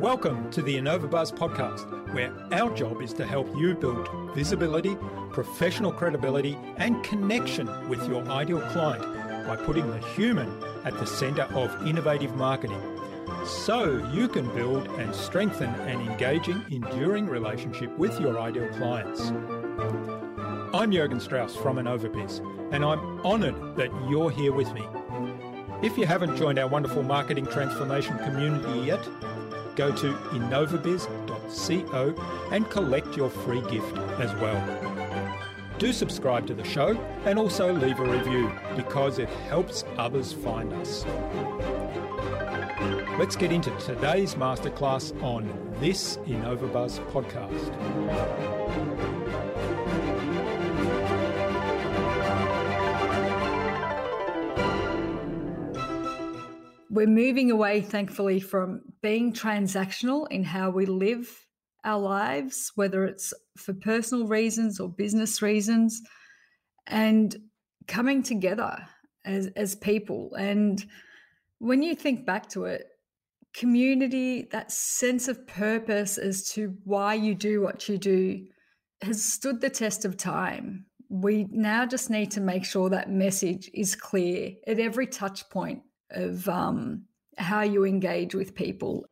Welcome to the InnovaBuzz podcast, where our job is to help you build visibility, professional credibility, and connection with your ideal client by putting the human at the centre of innovative marketing, so you can build and strengthen an engaging, enduring relationship with your ideal clients. I'm Jürgen Strauss from InnovaBiz, and I'm honoured that you're here with me. If you haven't joined our wonderful marketing transformation community yet, go to innovabiz.co and collect your free gift as well. Do subscribe to the show and also leave a review because it helps others find us. Let's get into today's masterclass on this InnovaBuzz podcast. We're moving away, thankfully, from being transactional in how we live our lives, whether it's for personal reasons or business reasons, and coming together as people. And when you think back to it, community, that sense of purpose as to why you do what you do, has stood the test of time. We now just need to make sure that message is clear at every touch point of how you engage with people.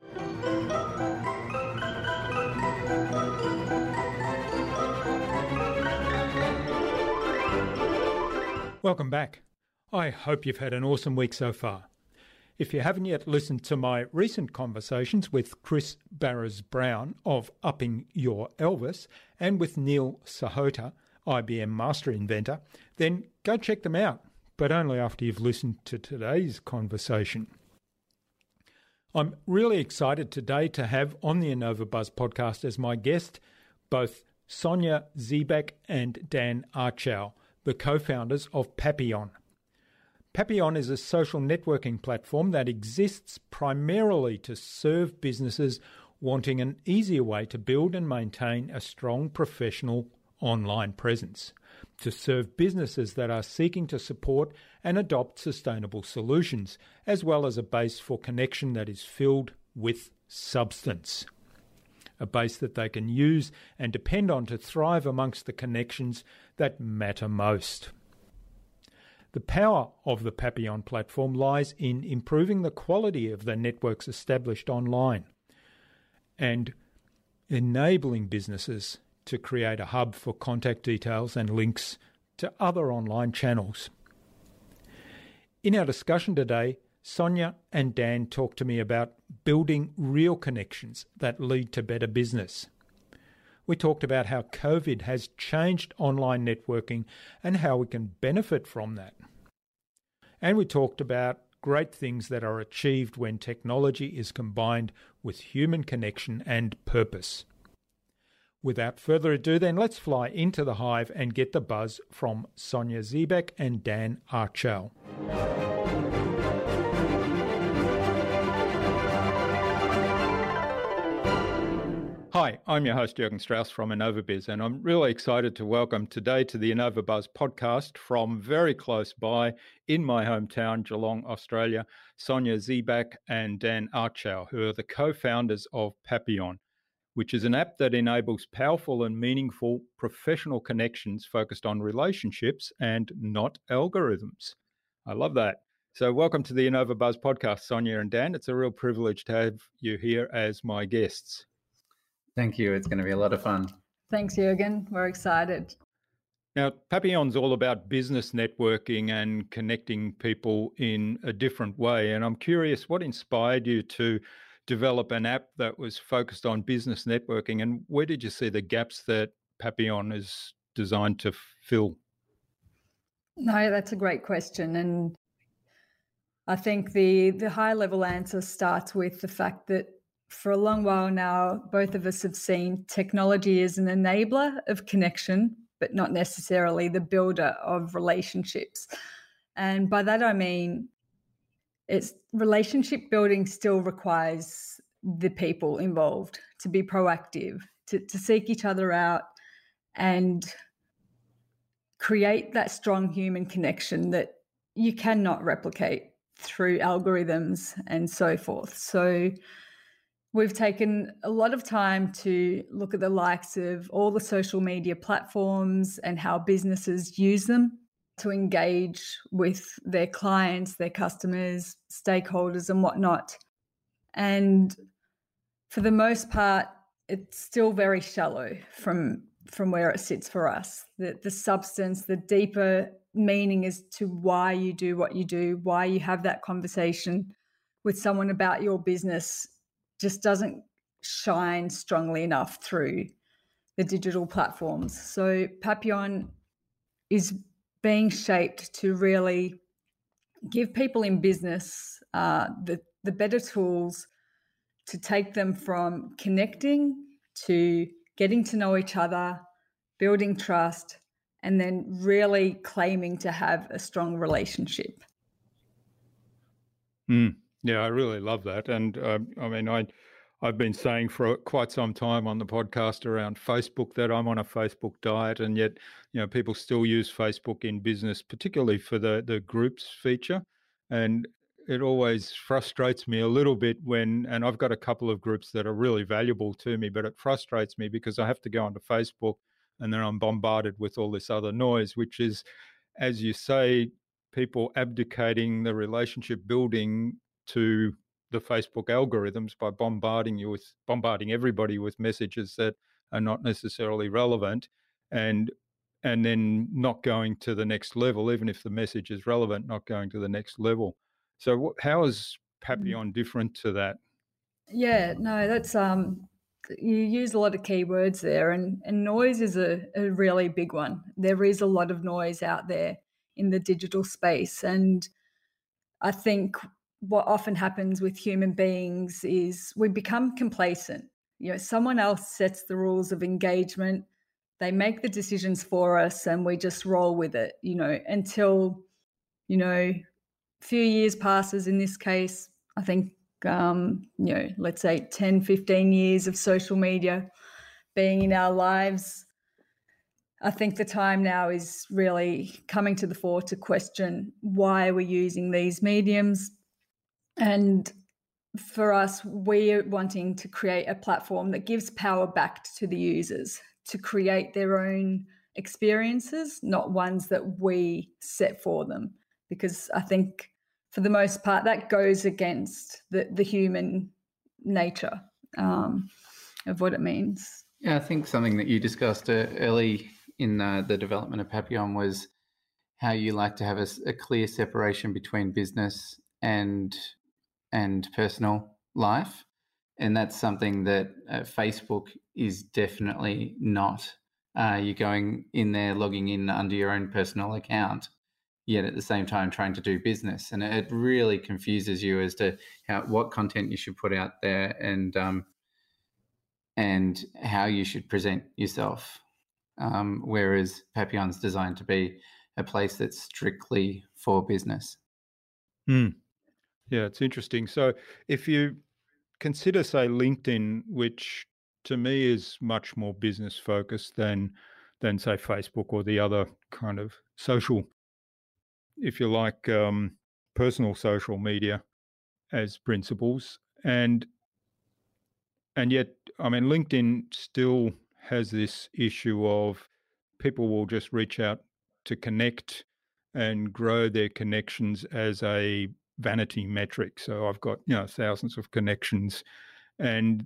Welcome back. I hope you've had an awesome week so far. If you haven't yet listened to my recent conversations with Chris Barras-Brown of Upping Your Elvis and with Neil Sahota, IBM Master Inventor, then go check them out, but only after you've listened to today's conversation. I'm really excited today to have on the InnovaBuzz podcast as my guest both Sonia Zebak and Dan Archow, the co-founders of Papillon. Papillon is a social networking platform that exists primarily to serve businesses wanting an easier way to build and maintain a strong professional online presence, to serve businesses that are seeking to support and adopt sustainable solutions, as well as a base for connection that is filled with substance. A base that they can use and depend on to thrive amongst the connections that matter most. The power of the Papillon platform lies in improving the quality of the networks established online and enabling businesses to create a hub for contact details and links to other online channels. In our discussion today, Sonia and Dan talked to me about building real connections that lead to better business. We talked about how COVID has changed online networking and how we can benefit from that. And we talked about great things that are achieved when technology is combined with human connection and purpose. Without further ado, then, let's fly into the hive and get the buzz from Sonia Zebak and Dan Archow. Hi, I'm your host, Jürgen Strauss from InnovaBiz, and I'm really excited to welcome today to the InnovaBuzz podcast from very close by in my hometown, Geelong, Australia, Sonia Zebak and Dan Archow, who are the co-founders of Papillon, which is an app that enables powerful and meaningful professional connections focused on relationships and not algorithms. I love that. So welcome to the InnovaBuzz podcast, Sonia and Dan. It's a real privilege to have you here as my guests. Thank you. It's going to be a lot of fun. Thanks, Jürgen. We're excited. Now, Papillon's all about business networking and connecting people in a different way. And I'm curious, what inspired you to develop an app that was focused on business networking, and where did you see the gaps that Papillon is designed to fill? No, that's a great question. And I think the high level answer starts with the fact that for a long while now, both of us have seen technology as an enabler of connection, but not necessarily the builder of relationships. And by that, I mean, it's relationship building still requires the people involved to be proactive, to seek each other out and create that strong human connection that you cannot replicate through algorithms and so forth. So We've taken a lot of time to look at the likes of all the social media platforms and how businesses use them to engage with their clients, their customers, stakeholders, and whatnot. And for the most part, it's still very shallow from where it sits for us. The substance, the deeper meaning as to why you do what you do, why you have that conversation with someone about your business just doesn't shine strongly enough through the digital platforms. So Papillon is being shaped to really give people in business the better tools to take them from connecting to getting to know each other, building trust, and then really claiming to have a strong relationship. Yeah, I really love that. And I've been saying for quite some time on the podcast around Facebook that I'm on a Facebook diet, and yet, people still use Facebook in business, particularly for the groups feature. And it always frustrates me a little bit and I've got a couple of groups that are really valuable to me, but it frustrates me because I have to go onto Facebook and then I'm bombarded with all this other noise, which is, as you say, people abdicating the relationship building to the Facebook algorithms by bombarding everybody with messages that are not necessarily relevant, and then not going to the next level, even if the message is relevant, not going to the next level. So how is Papillon different to that? Yeah, no, that's you use a lot of keywords there, and noise is a really big one. There is a lot of noise out there in the digital space, and I think what often happens with human beings is we become complacent. Someone else sets the rules of engagement, they make the decisions for us, and we just roll with it, until, a few years passes. In this case, I think, let's say 10, 15 years of social media being in our lives. I think the time now is really coming to the fore to question why we're using these mediums. And for us, we're wanting to create a platform that gives power back to the users to create their own experiences, not ones that we set for them. Because I think for the most part, that goes against the human nature of what it means. Yeah, I think something that you discussed early in the development of Papillon was how you like to have a clear separation between business and personal life. And that's something that Facebook is definitely not. You're going in there, logging in under your own personal account, yet at the same time trying to do business. And it really confuses you as to what content you should put out there and how you should present yourself. Whereas Papillon's designed to be a place that's strictly for business. Yeah, it's interesting. So if you consider, say, LinkedIn, which to me is much more business focused than say Facebook or the other kind of social, if you like, personal social media as principles, and yet, LinkedIn still has this issue of people will just reach out to connect and grow their connections as a vanity metric. So I've got thousands of connections, and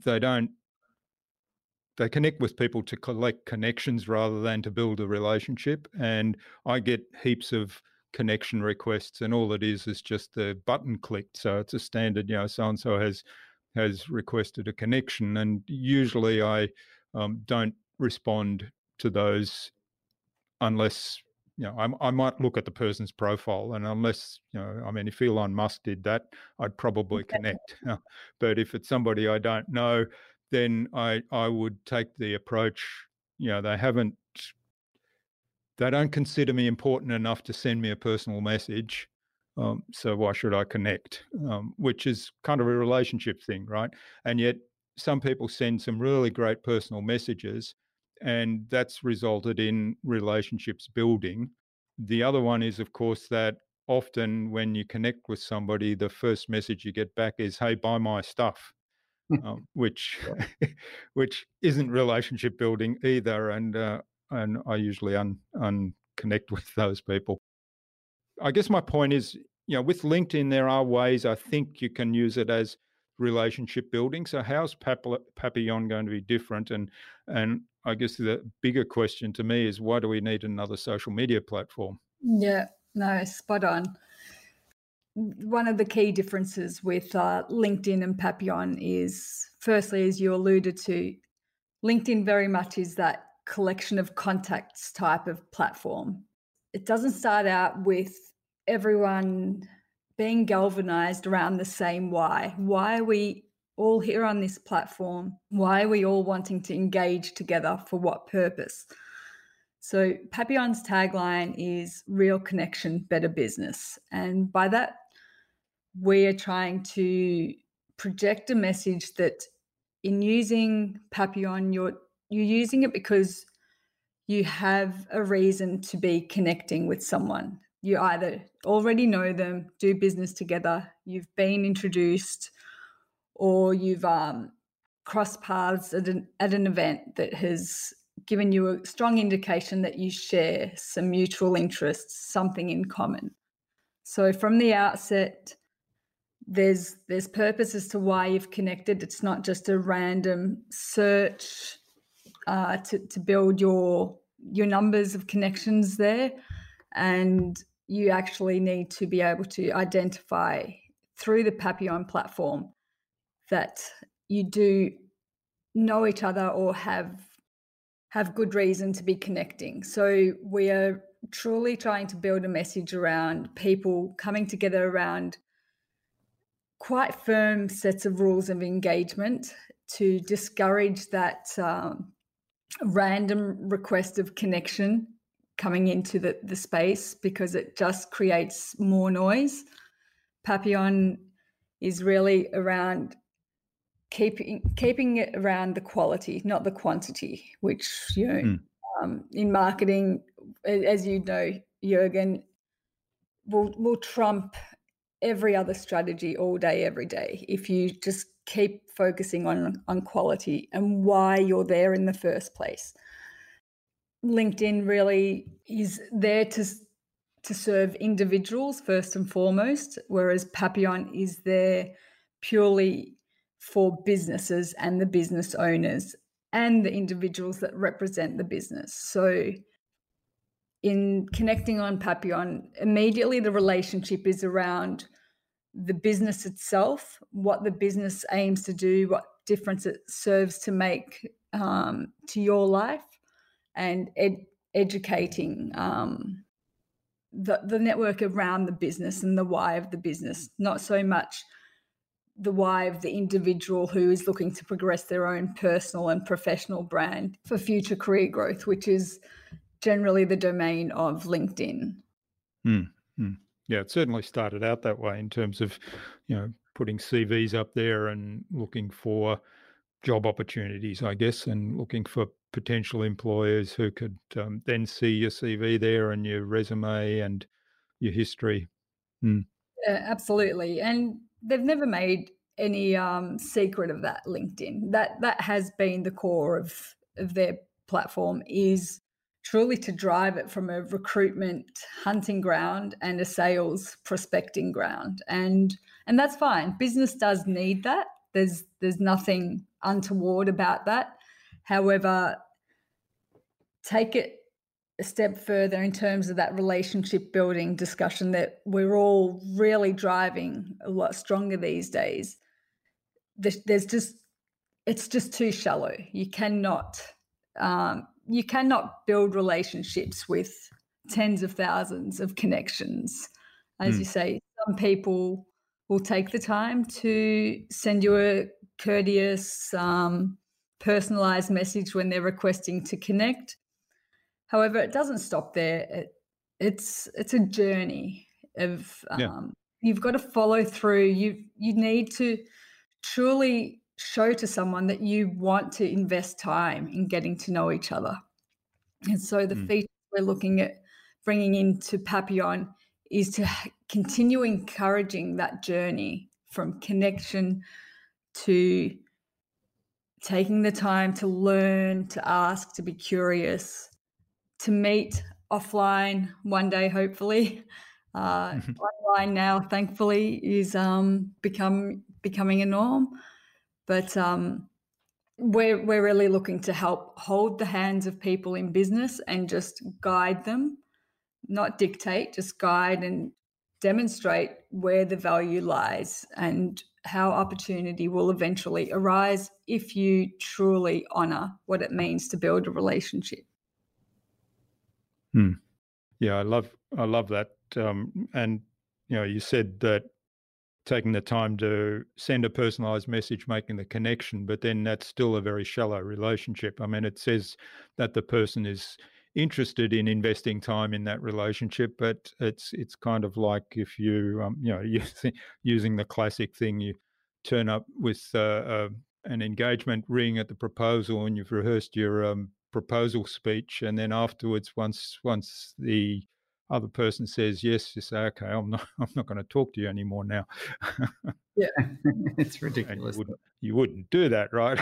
they connect with people to collect connections rather than to build a relationship. And I get heaps of connection requests, and all it is just the button clicked. So it's a standard, so and so has requested a connection, and usually I don't respond to those unless I might look at the person's profile, and unless if Elon Musk did that, I'd probably connect. But if it's somebody I don't know, then I would take the approach, they don't consider me important enough to send me a personal message, so why should I connect? Which is kind of a relationship thing, right? And yet some people send some really great personal messages, and that's resulted in relationships building. The other one is, of course, that often when you connect with somebody, the first message you get back is, hey, buy my stuff. which which isn't relationship building either. And I usually unconnect with those people. I guess my point is, with LinkedIn, there are ways I think you can use it as relationship building. So how's Papillon going to be different? And I guess the bigger question to me is, why do we need another social media platform? Yeah, no, spot on. One of the key differences with LinkedIn and Papillon is, firstly, as you alluded to, LinkedIn very much is that collection of contacts type of platform. It doesn't start out with everyone being galvanized around the same why. Why are we all here on this platform? Why are we all wanting to engage together? For what purpose? So Papillon's tagline is real connection, better business. And by that, we are trying to project a message that in using Papillon, you're using it because you have a reason to be connecting with someone. You either already know them, do business together, you've been introduced, or you've crossed paths at an event that has given you a strong indication that you share some mutual interests, something in common. So from the outset, there's purpose as to why you've connected. It's not just a random search to build your numbers of connections there. And you actually need to be able to identify through the Papillon platform that you do know each other or have good reason to be connecting. So we are truly trying to build a message around people coming together around quite firm sets of rules of engagement to discourage that random request of connection coming into the space, because it just creates more noise. Papillon is really around keeping it around the quality, not the quantity, which, in marketing, as you know, Jürgen, will trump every other strategy all day, every day, if you just keep focusing on quality and why you're there in the first place. LinkedIn really is there to serve individuals first and foremost, whereas Papillon is there purely for businesses and the business owners and the individuals that represent the business. So in connecting on Papillon, immediately the relationship is around the business itself, what the business aims to do, what difference it serves to make to your life, and educating the network around the business and the why of the business, not so much the why of the individual who is looking to progress their own personal and professional brand for future career growth, which is generally the domain of LinkedIn. Yeah, it certainly started out that way in terms of, putting CVs up there and looking for job opportunities, I guess, and looking for potential employers who could then see your CV there and your resume and your history. Yeah, absolutely. And they've never made any secret of that, LinkedIn. That has been the core of their platform, is truly to drive it from a recruitment hunting ground and a sales prospecting ground. And that's fine. Business does need that. There's nothing untoward about that. However, take it a step further in terms of that relationship building discussion that we're all really driving a lot stronger these days. It's just too shallow. You cannot build relationships with tens of thousands of connections. As you say, some people will take the time to send you a courteous, personalized message when they're requesting to connect. However, it doesn't stop there. It's a journey of you've got to follow through. You need to truly show to someone that you want to invest time in getting to know each other. And so the feature we're looking at bringing into Papillon is to continue encouraging that journey from connection to taking the time to learn, to ask, to be curious, to meet offline one day, hopefully. Online now, thankfully, is becoming a norm. But we're really looking to help hold the hands of people in business and just guide them, not dictate, just guide and demonstrate where the value lies and how opportunity will eventually arise if you truly honor what it means to build a relationship. Yeah, I love that. And you said that taking the time to send a personalized message, making the connection, but then that's still a very shallow relationship. I mean, it says that the person is interested in investing time in that relationship, but it's kind of like if you using the classic thing, you turn up with an engagement ring at the proposal and you've rehearsed your proposal speech, and then afterwards, once the other person says yes, you say, okay, I'm not going to talk to you anymore now. Yeah, it's ridiculous. And you wouldn't do that, right?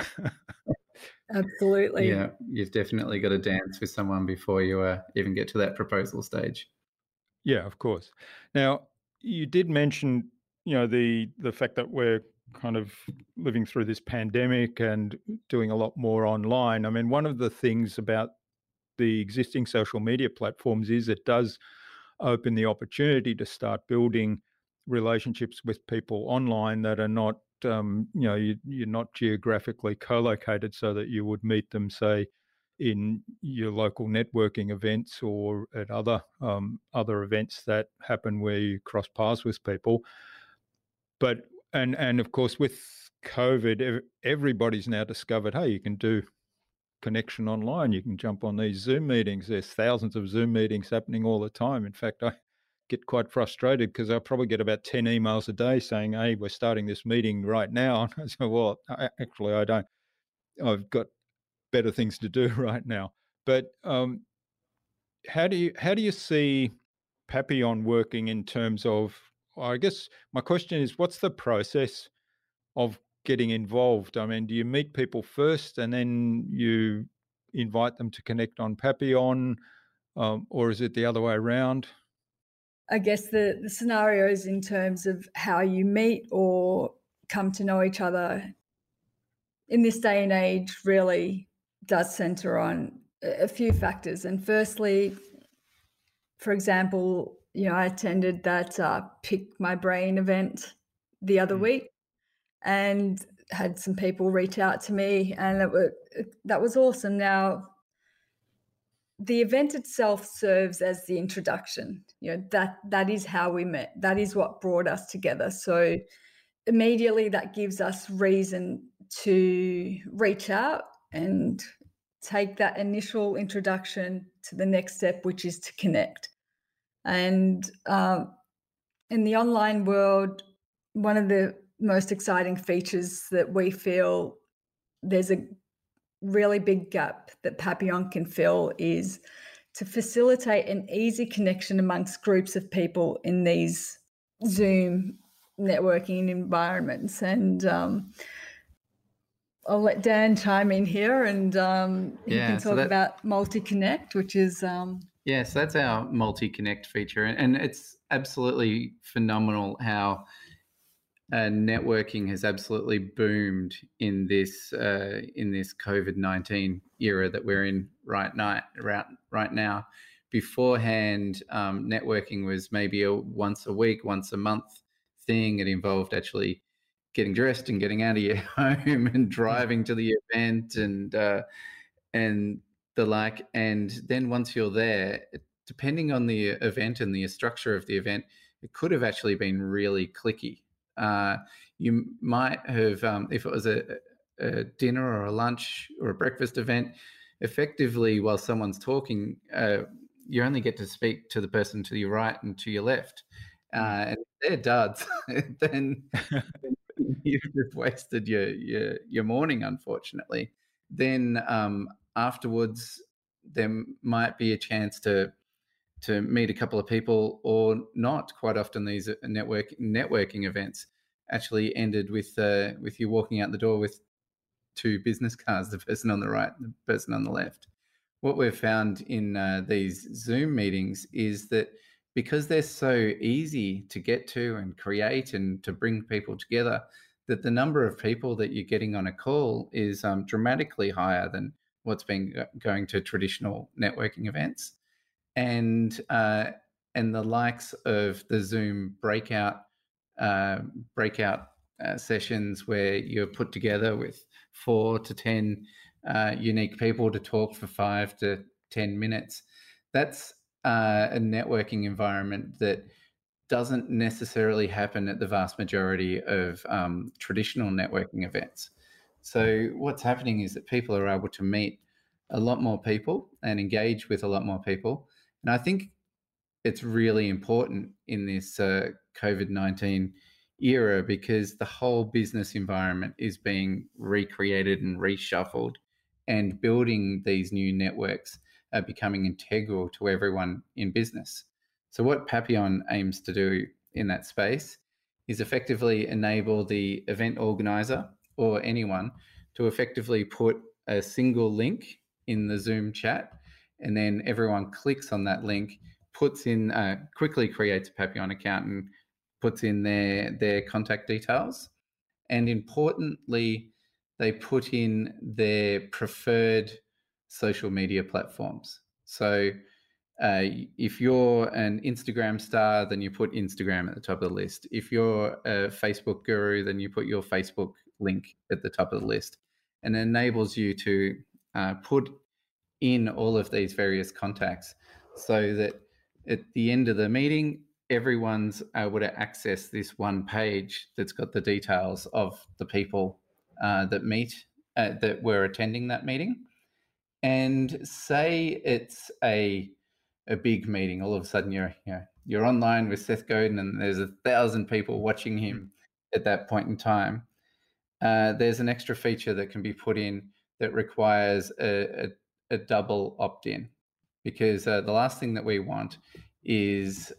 Absolutely. Yeah, you've definitely got to dance with someone before you even get to that proposal stage. Yeah, of course. Now, you did mention, the fact that we're kind of living through this pandemic and doing a lot more online. I mean, one of the things about the existing social media platforms is it does open the opportunity to start building relationships with people online that are not, you're not geographically co-located, so that you would meet them, say, in your local networking events or at other events that happen where you cross paths with people. But and of course, with COVID, everybody's now discovered, hey, you can do connection online. You can jump on these Zoom meetings. There's thousands of Zoom meetings happening all the time. In fact, I get quite frustrated because I probably get about 10 emails a day saying, hey, we're starting this meeting right now. And I say, well, actually, I don't. I've got better things to do right now. But how do you see Papillon working in terms of, I guess my question is, what's the process of getting involved? I mean, do you meet people first and then you invite them to connect on Papillon, or is it the other way around? I guess the scenarios in terms of how you meet or come to know each other in this day and age really does center on a few factors. And firstly, for example, I attended that Pick My Brain event the other week and had some people reach out to me, and that was awesome. Now, the event itself serves as the introduction. That is how we met. That is what brought us together. So immediately that gives us reason to reach out and take that initial introduction to the next step, which is to connect. And in the online world, one of the most exciting features that we feel there's a really big gap that Papillon can fill is to facilitate an easy connection amongst groups of people in these Zoom networking environments. And I'll let Dan chime in here, and he can talk about Multi-Connect, which is... so that's our Multi-Connect feature. And it's absolutely phenomenal how networking has absolutely boomed in this COVID-19 era that we're in right now. Beforehand, networking was maybe a once a week, once a month thing. It involved actually getting dressed and getting out of your home and driving to the event and the like. And then once you're there, depending on the event and the structure of the event, it could have actually been really cliquey. You might have, if it was a dinner or a lunch or a breakfast event, effectively while someone's talking, you only get to speak to the person to your right and to your left. And if they're duds, then you've just wasted your morning, unfortunately. Then afterwards, there might be a chance to meet a couple of people or not. Quite often these networking events actually ended with you walking out the door with two business cards, the person on the right, the person on the left. What we've found in these Zoom meetings is that because they're so easy to get to and create and to bring people together, that the number of people that you're getting on a call is dramatically higher than what's been going to traditional networking events. And the likes of the Zoom breakout sessions where you're put together with 4 to 10 unique people to talk for 5 to 10 minutes. That's a networking environment that doesn't necessarily happen at the vast majority of traditional networking events. So what's happening is that people are able to meet a lot more people and engage with a lot more people. And I think it's really important in this COVID-19 era because the whole business environment is being recreated and reshuffled, and building these new networks are becoming integral to everyone in business. So what Papillon aims to do in that space is effectively enable the event organizer or anyone to effectively put a single link in the Zoom chat, and then everyone clicks on that link, puts in, quickly creates a Papillon account and puts in their contact details. And importantly, they put in their preferred social media platforms. So if you're an Instagram star, then you put Instagram at the top of the list. If you're a Facebook guru, then you put your Facebook link at the top of the list. And it enables you to put in all of these various contacts so that at the end of the meeting, everyone's able to access this one page that's got the details of the people that were attending that meeting. And say it's a big meeting, all of a sudden you're online with Seth Godin and there's 1,000 people watching him at that point in time. There's an extra feature that can be put in that requires a double opt-in, because the last thing that we want is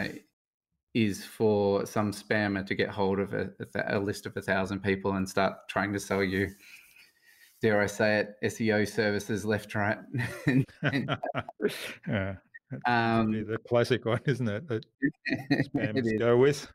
for some spammer to get hold of a list of 1,000 people and start trying to sell you, dare I say it, SEO services left, right. Yeah, that's the classic one, isn't it? That spammers go with.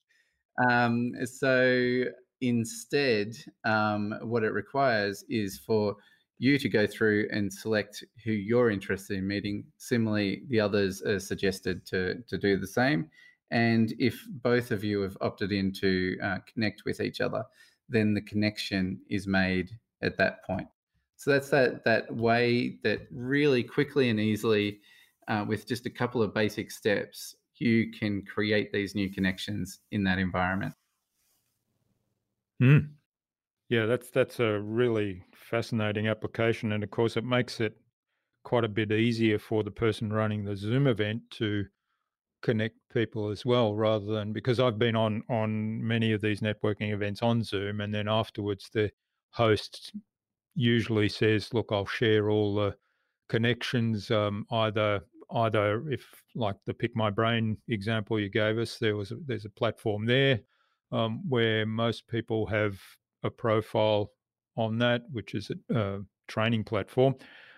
So instead, what it requires is for you to go through and select who you're interested in meeting. Similarly, the others are suggested to do the same. And if both of you have opted in to connect with each other, then the connection is made at that point. So that's that way that really quickly and easily, with just a couple of basic steps, you can create these new connections in that environment. Yeah, that's a really fascinating application, and of course it makes it quite a bit easier for the person running the Zoom event to connect people as well, rather than, because I've been on many of these networking events on Zoom, and then afterwards the host usually says, look, I'll share all the connections, either if, like the Pick My Brain example you gave us, there's a platform there where most people have a profile on that, which is a training platform,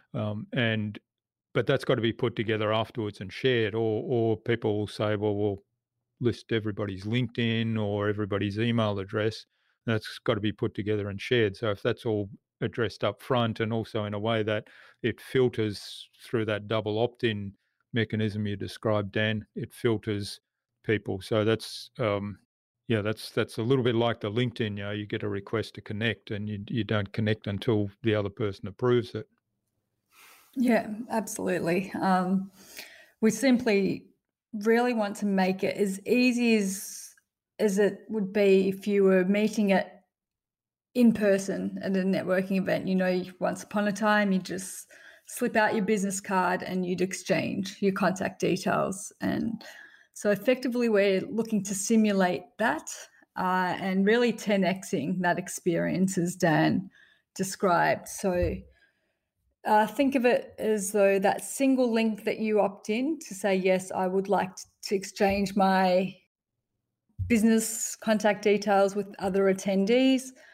but that's got to be put together afterwards and shared, or people will say, well, we'll list everybody's LinkedIn or everybody's email address. That's got to be put together and shared. So if that's all addressed up front, and also in a way that it filters through that double opt-in mechanism you described, Dan, it filters people. So that's that's a little bit like the LinkedIn. You get a request to connect, and you don't connect until the other person approves it. Yeah, absolutely. We simply really want to make it as easy as it would be if you were meeting it in person at a networking event. Once upon a time, you just slip out your business card and you'd exchange your contact details. And so effectively, we're looking to simulate that and really 10xing that experience, as Dan described. So think of it as though that single link that you opt in to say, yes, I would like to exchange my business contact details with other attendees.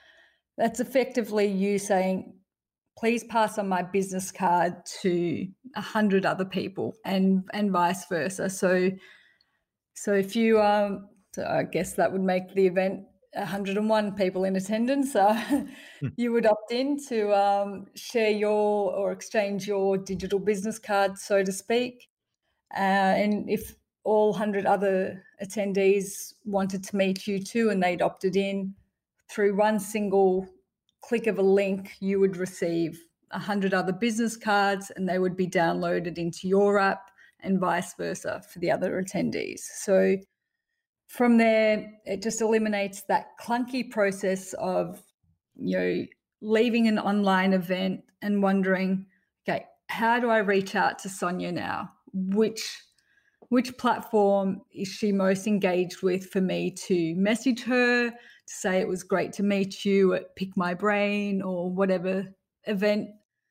That's effectively you saying, please pass on my business card to 100 other people, and vice versa. So if you so I guess that would make the event 101 people in attendance. You would opt in to share your or exchange your digital business card, so to speak. And if all 100 other attendees wanted to meet you too, and they'd opted in, through one single click of a link, you would receive 100 other business cards, and they would be downloaded into your app, and vice versa for the other attendees. So from there, it just eliminates that clunky process of, leaving an online event and wondering, okay, how do I reach out to Sonia now? Which platform is she most engaged with for me to message her, to say it was great to meet you at Pick My Brain or whatever event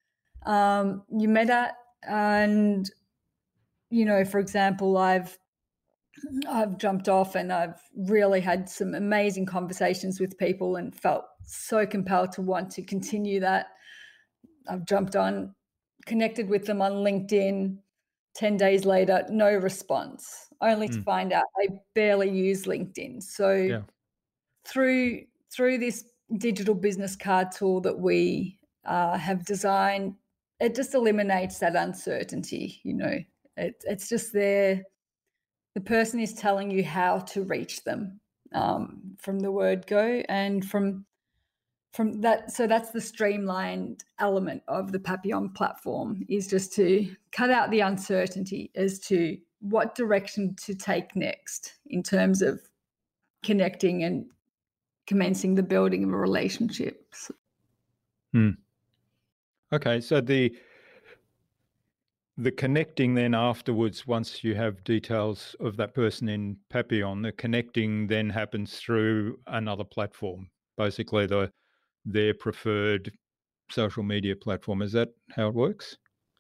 you met at? And, for example, I've jumped off and I've really had some amazing conversations with people and felt so compelled to want to continue that. I've jumped on, connected with them on LinkedIn. 10 days later, no response, only to find out they barely use LinkedIn. So through this digital business card tool that we have designed, it just eliminates that uncertainty. It's just there. The person is telling you how to reach them from the word go, and from that. So that's the streamlined element of the Papillon platform, is just to cut out the uncertainty as to what direction to take next in terms of connecting and commencing the building of a relationship. Okay, so the connecting then afterwards, once you have details of that person in Papillon, the connecting then happens through another platform, basically their preferred social media platform. Is that how it works?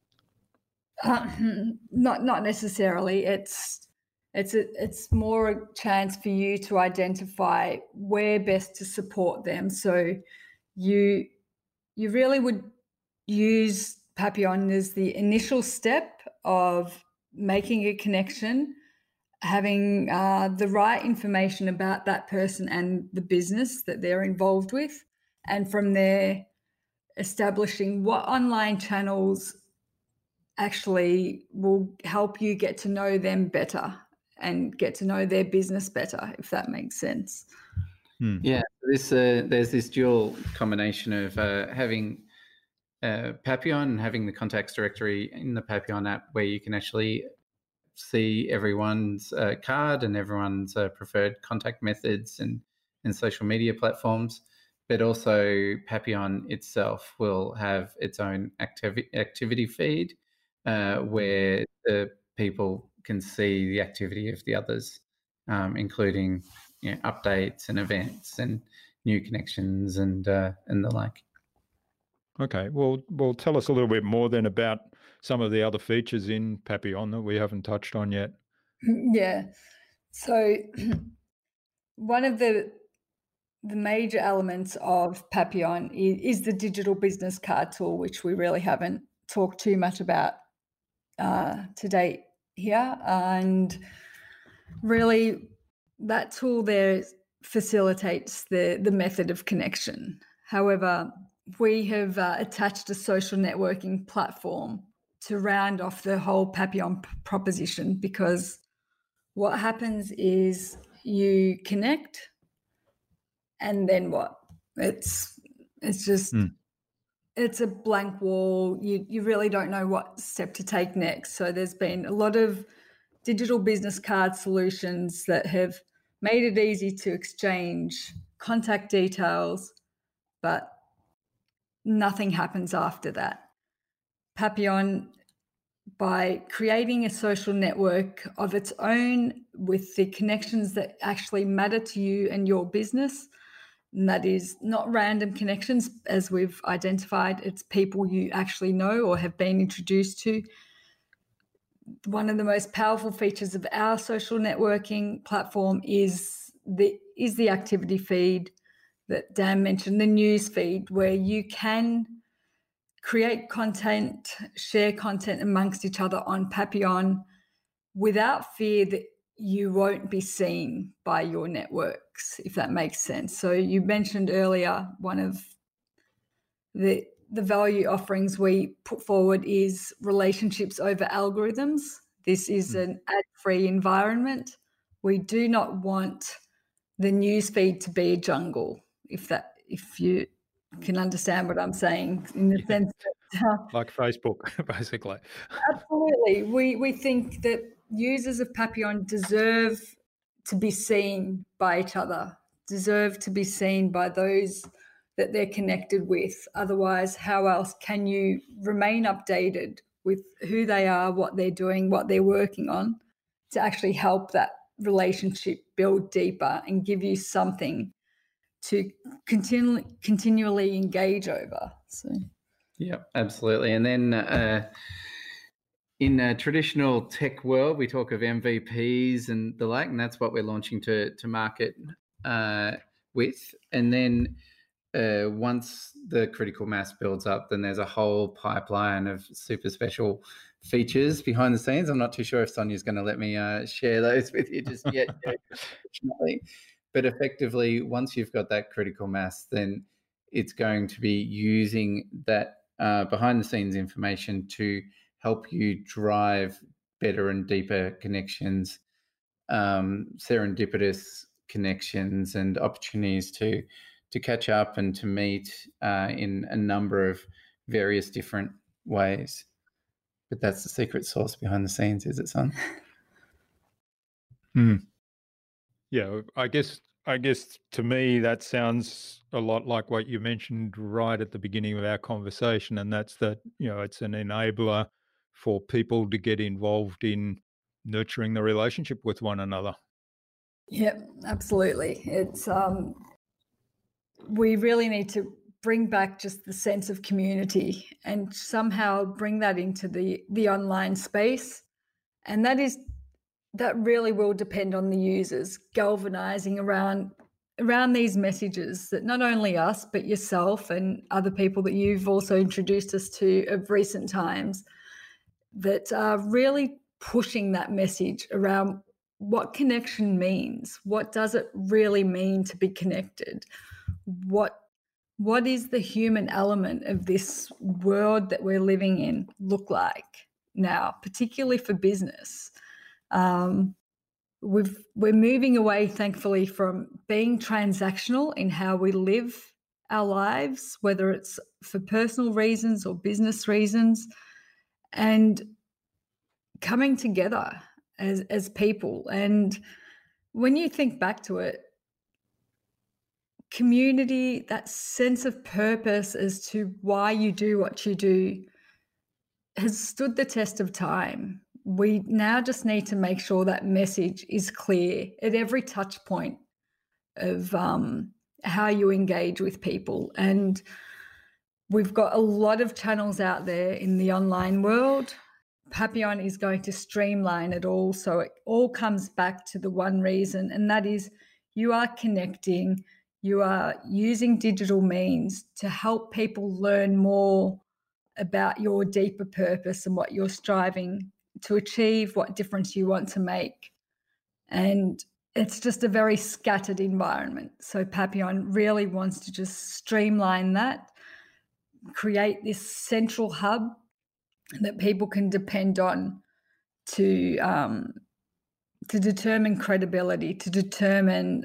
Not necessarily. It's more a chance for you to identify where best to support them. So you really would use Papillon as the initial step of making a connection, having the right information about that person and the business that they're involved with, and from there establishing what online channels actually will help you get to know them better and get to know their business better, if that makes sense. Yeah, there's this dual combination of having Papillon and having the contacts directory in the Papillon app, where you can actually see everyone's card and everyone's preferred contact methods and social media platforms. But also Papillon itself will have its own activity feed where the people can see the activity of the others, including updates and events and new connections and the like. Okay, well, tell us a little bit more then about some of the other features in Papillon that we haven't touched on yet. Yeah, so one of the major elements of Papillon is the digital business card tool, which we really haven't talked too much about to date here. And really, that tool there facilitates the method of connection. However, we have attached a social networking platform to round off the whole Papillon proposition, because what happens is you connect, and then what? It's just it's a blank wall. You really don't know what step to take next. So there's been a lot of digital business card solutions that have made it easy to exchange contact details, but nothing happens after that. Papillon, by creating a social network of its own with the connections that actually matter to you and your business, and that is not random connections, as we've identified, it's people you actually know or have been introduced to. One of the most powerful features of our social networking platform is the activity feed. that Dan mentioned, the news feed, where you can create content, share content amongst each other on Papillon without fear that you won't be seen by your networks, if that makes sense. So you mentioned earlier one of the value offerings we put forward is relationships over algorithms. This is an ad-free environment. We do not want the newsfeed to be a jungle, if you can understand what I'm saying, in the sense that like Facebook, basically. absolutely. We think that users of Papillon deserve to be seen by each other, deserve to be seen by those that they're connected with. Otherwise, how else can you remain updated with who they are, what they're doing, what they're working on, to actually help that relationship build deeper and give you something to continually engage over. So, yeah, absolutely. And then in a traditional tech world, we talk of MVPs and the like, and that's what we're launching to market with. And then once the critical mass builds up, then there's a whole pipeline of super special features behind the scenes. I'm not too sure if Sonia's going to let me share those with you just yet, unfortunately. But effectively, once you've got that critical mass, then it's going to be using that behind the scenes information to help you drive better and deeper connections, serendipitous connections and opportunities to catch up and to meet in a number of various different ways. But that's the secret sauce behind the scenes, is it, Son? Yeah, I guess to me that sounds a lot like what you mentioned right at the beginning of our conversation, and that's that, it's an enabler for people to get involved in nurturing the relationship with one another. Yeah, absolutely. It's we really need to bring back just the sense of community and somehow bring that into the online space. And that really will depend on the users galvanizing around these messages that not only us, but yourself and other people that you've also introduced us to of recent times, that are really pushing that message around what connection means. What does it really mean to be connected? What is the human element of this world that we're living in look like now, particularly for business? We're moving away, thankfully, from being transactional in how we live our lives, whether it's for personal reasons or business reasons, and coming together as people. And when you think back to it, community, that sense of purpose as to why you do what you do, has stood the test of time. We now just need to make sure that message is clear at every touch point of how you engage with people. And we've got a lot of channels out there in the online world. Papillon is going to streamline it all, so it all comes back to the one reason, and that is you are connecting, you are using digital means to help people learn more about your deeper purpose and what you're striving to achieve, what difference you want to make. And it's just a very scattered environment. So Papillon really wants to just streamline that, create this central hub that people can depend on to determine credibility, to determine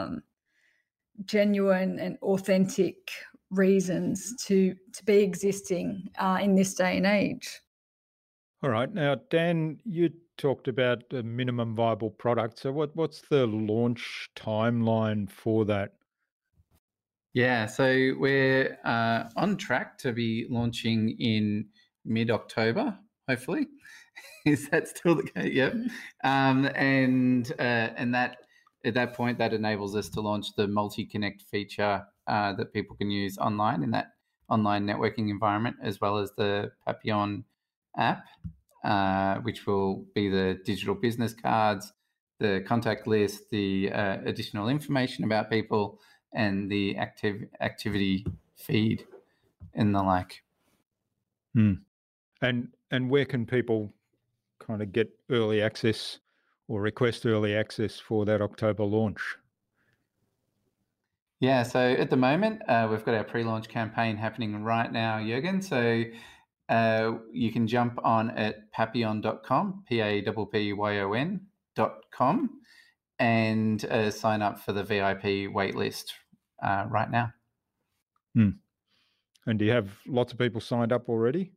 genuine and authentic reasons to be existing in this day and age. All right. Now, Dan, you talked about the minimum viable product. So what's the launch timeline for that? Yeah, so we're on track to be launching in mid-October, hopefully. Is that still the case? Yep. And that at that point, that enables us to launch the multi-connect feature that people can use online in that online networking environment, as well as the Papillon app, which will be the digital business cards, the contact list, the additional information about people and the activity feed and the like. And where can people kind of get early access or request early access for that October launch? Yeah, so at the moment, we've got our pre-launch campaign happening right now, Jürgen. So you can jump on at papillon.com, PAPPYON.com, and sign up for the VIP waitlist right now. And do you have lots of people signed up already?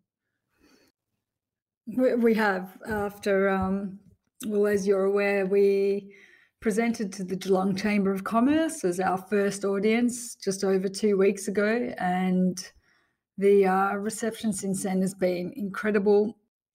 We have, after, well, as you're aware, we presented to the Geelong Chamber of Commerce as our first audience just over 2 weeks ago, and the reception since then has been incredible.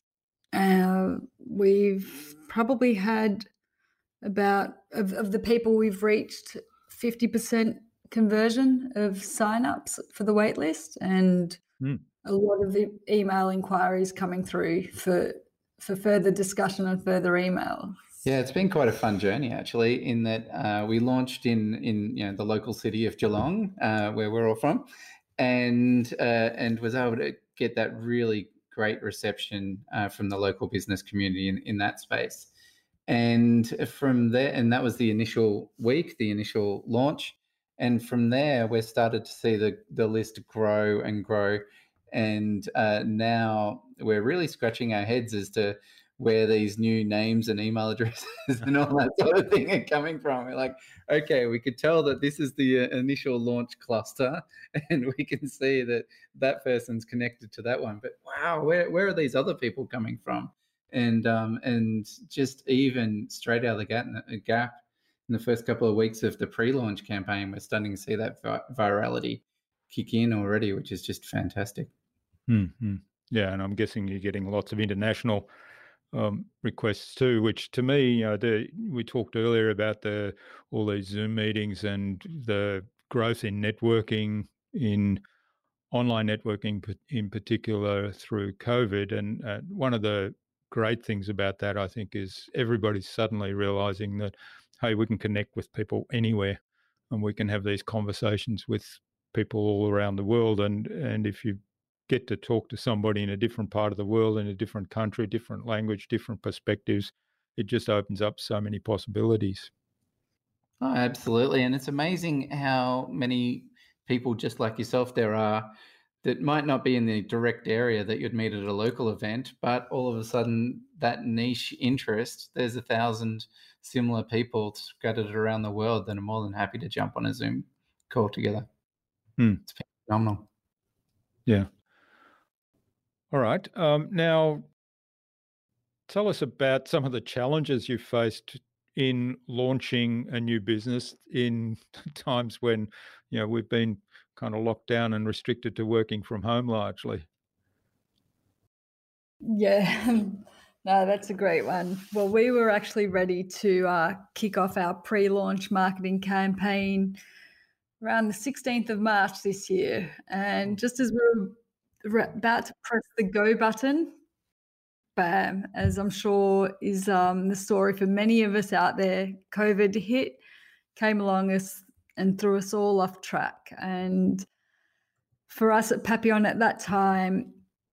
We've probably had about, of the people we've reached, 50% conversion of sign-ups for the waitlist, and a lot of the email inquiries coming through for further discussion and further email. Yeah, it's been quite a fun journey actually. In that we launched in the local city of Geelong, where we're all from, and was able to get that really great reception from the local business community in that space. And from there, and that was the initial week, the initial launch. And from there, we started to see the list grow and grow. And now we're really scratching our heads as to where these new names and email addresses and all that sort of thing are coming from. We're like, okay, we could tell that this is the initial launch cluster, and we can see that that person's connected to that one. But wow, where are these other people coming from? And just even straight out of the gap in the first couple of weeks of the pre-launch campaign, we're starting to see that virality kick in already, which is just fantastic. Mm-hmm. Yeah, and I'm guessing you're getting lots of international requests too, which to me, we talked earlier about all these Zoom meetings and the growth in networking, in online networking in particular through COVID. And one of the great things about that, I think, is everybody's suddenly realizing that, hey, we can connect with people anywhere and we can have these conversations with people all around the world. And if you get to talk to somebody in a different part of the world, in a different country, different language, different perspectives, it just opens up so many possibilities. Oh, absolutely. And it's amazing how many people just like yourself there are that might not be in the direct area that you'd meet at a local event, but all of a sudden that niche interest, there's 1,000 similar people scattered around the world that are more than happy to jump on a Zoom call together. It's been phenomenal. Yeah. All right. Now, tell us about some of the challenges you faced in launching a new business in times when, we've been kind of locked down and restricted to working from home largely. Yeah, no, that's a great one. Well, we were actually ready to kick off our pre-launch marketing campaign around the 16th of March this year. And just as we were about to press the go button, bam, as I'm sure is the story for many of us out there, COVID hit, came along us and threw us all off track. And for us at Papillon at that time,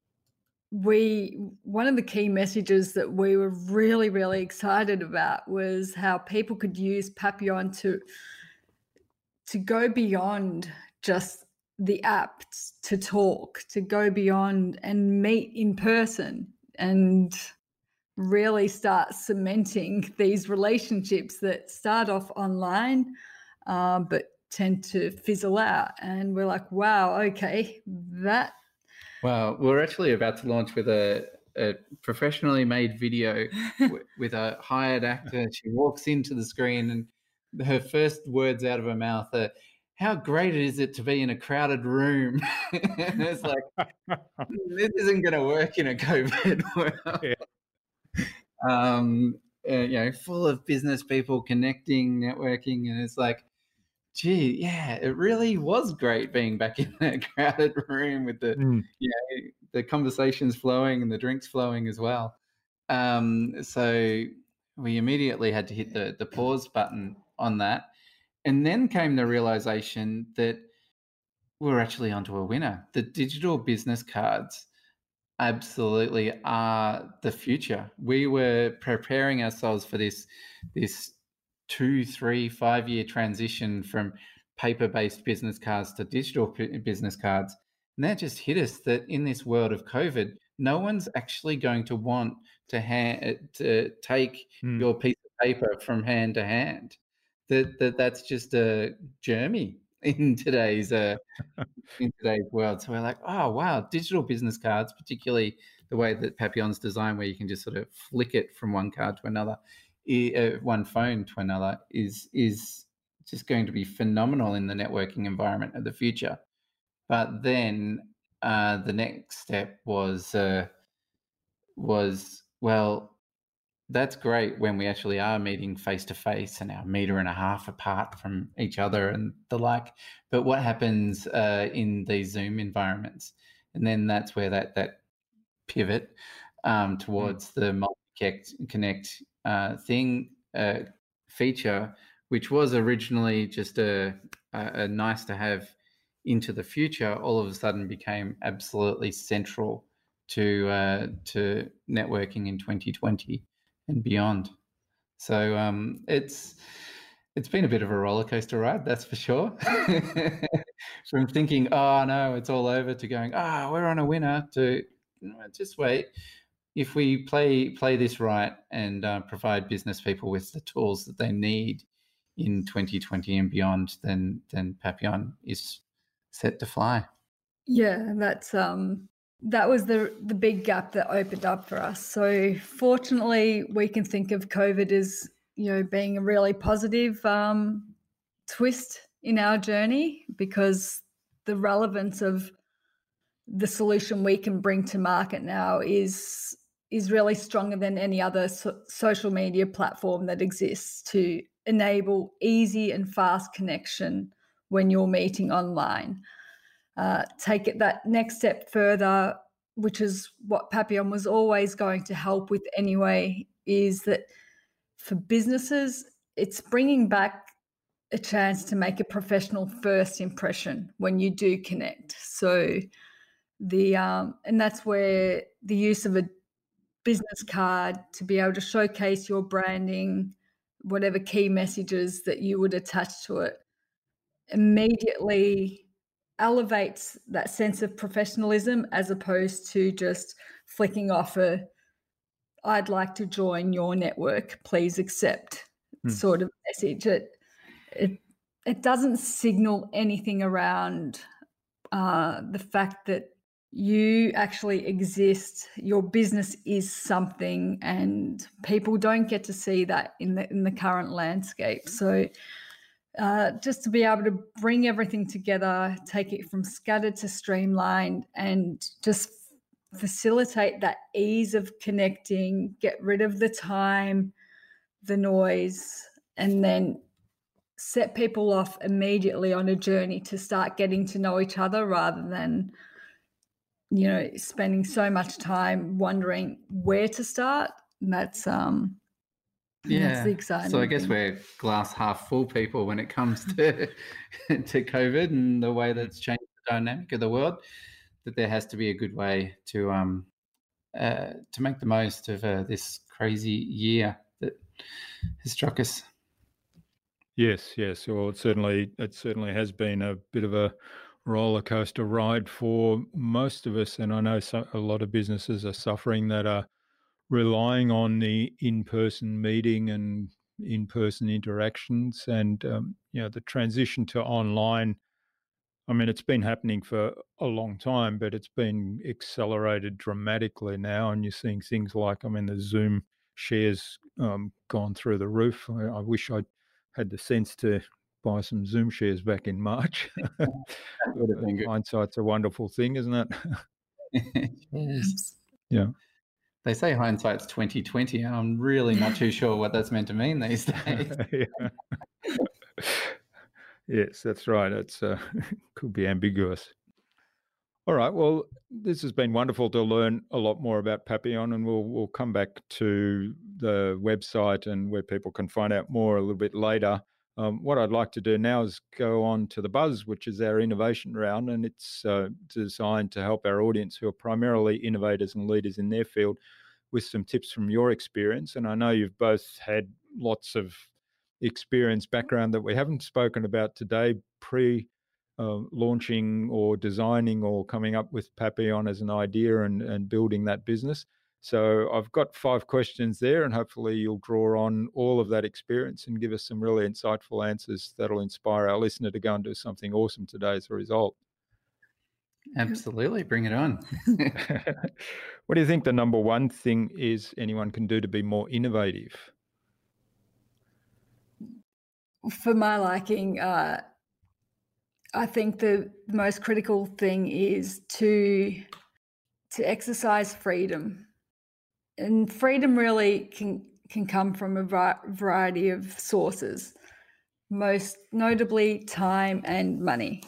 one of the key messages that we were really, really excited about was how people could use Papillon to go beyond just the app, to talk, to go beyond and meet in person and really start cementing these relationships that start off online but tend to fizzle out. And we're like, wow, okay, that. Well, we're actually about to launch with a professionally made video with a hired actor. She walks into the screen and her first words out of her mouth are, "How great is it to be in a crowded room?" And it's like, this isn't going to work in a COVID world. Yeah. Full of business people connecting, networking, and it's like, gee, yeah, it really was great being back in that crowded room with the conversations flowing and the drinks flowing as well. So we immediately had to hit the pause button on that And then came the realization that we're actually onto a winner. The digital business cards absolutely are the future. We were preparing ourselves for this 2, 3, 5-year transition from paper-based business cards to digital business cards. And that just hit us that in this world of COVID, no one's actually going to want to take your piece of paper from hand to hand. That's just a journey in today's world. So we're like, oh wow, digital business cards, particularly the way that Papillon's designed, where you can just sort of flick it from one card to another, one phone to another, is just going to be phenomenal in the networking environment of the future. But then the next step was well, that's great when we actually are meeting face to face and our meter and a half apart from each other and the like. But what happens in these Zoom environments? And then that's where that pivot towards the multi-connect feature, which was originally just a nice to have into the future, all of a sudden became absolutely central to networking in 2020 and beyond. So it's been a bit of a roller coaster ride, that's for sure. From thinking, oh no, it's all over, to going, we're on a winner, to just wait. If we play this right and provide business people with the tools that they need in 2020 and beyond, then Papillon is set to fly. Yeah, that was the big gap that opened up for us. So fortunately, we can think of COVID as, being a really positive twist in our journey, because the relevance of the solution we can bring to market now is really stronger than any other social media platform that exists to enable easy and fast connection when you're meeting online. Take it that next step further, which is what Papillon was always going to help with anyway, is that for businesses, it's bringing back a chance to make a professional first impression when you do connect. So and that's where the use of a business card to be able to showcase your branding, whatever key messages that you would attach to it, immediately elevates that sense of professionalism, as opposed to just flicking off I'd like to join your network, please accept sort of message. It doesn't signal anything around the fact that you actually exist, your business is something, and people don't get to see that in the current landscape. So just to be able to bring everything together, take it from scattered to streamlined, and just facilitate that ease of connecting, get rid of the time, the noise, and then set people off immediately on a journey to start getting to know each other, rather than spending so much time wondering where to start. And that's that's the exciting so I guess thing. We're glass half full people when it comes to COVID and the way that's changed the dynamic of the world, that there has to be a good way to make the most of this crazy year that has struck us. Yes. Well, it certainly has been a bit of a roller coaster ride for most of us, and I know a lot of businesses are suffering that are relying on the in-person meeting and in-person interactions, and the transition to online. I mean, it's been happening for a long time, but it's been accelerated dramatically now, and you're seeing things like, the Zoom shares gone through the roof. I wish I'd had the sense to buy some Zoom shares back in March. Would have been good. Hindsight's a wonderful thing, isn't it? Yes. Yeah. They say hindsight's 20/20. I'm really not too sure what that's meant to mean these days. Yes, that's right. It's could be ambiguous. All right. Well, this has been wonderful to learn a lot more about Papillon, and we'll come back to the website and where people can find out more a little bit later. What I'd like to do now is go on to the Buzz, which is our innovation round, and it's designed to help our audience who are primarily innovators and leaders in their field with some tips from your experience. And I know you've both had lots of experience background that we haven't spoken about today, launching or designing or coming up with Papillon as an idea and building that business. So I've got 5 questions there, and hopefully you'll draw on all of that experience and give us some really insightful answers that'll inspire our listener to go and do something awesome today as a result. Absolutely. Bring it on. What do you think the number one thing is anyone can do to be more innovative? For my liking, I think the most critical thing is to exercise freedom. And freedom really can come from a variety of sources, most notably time and money.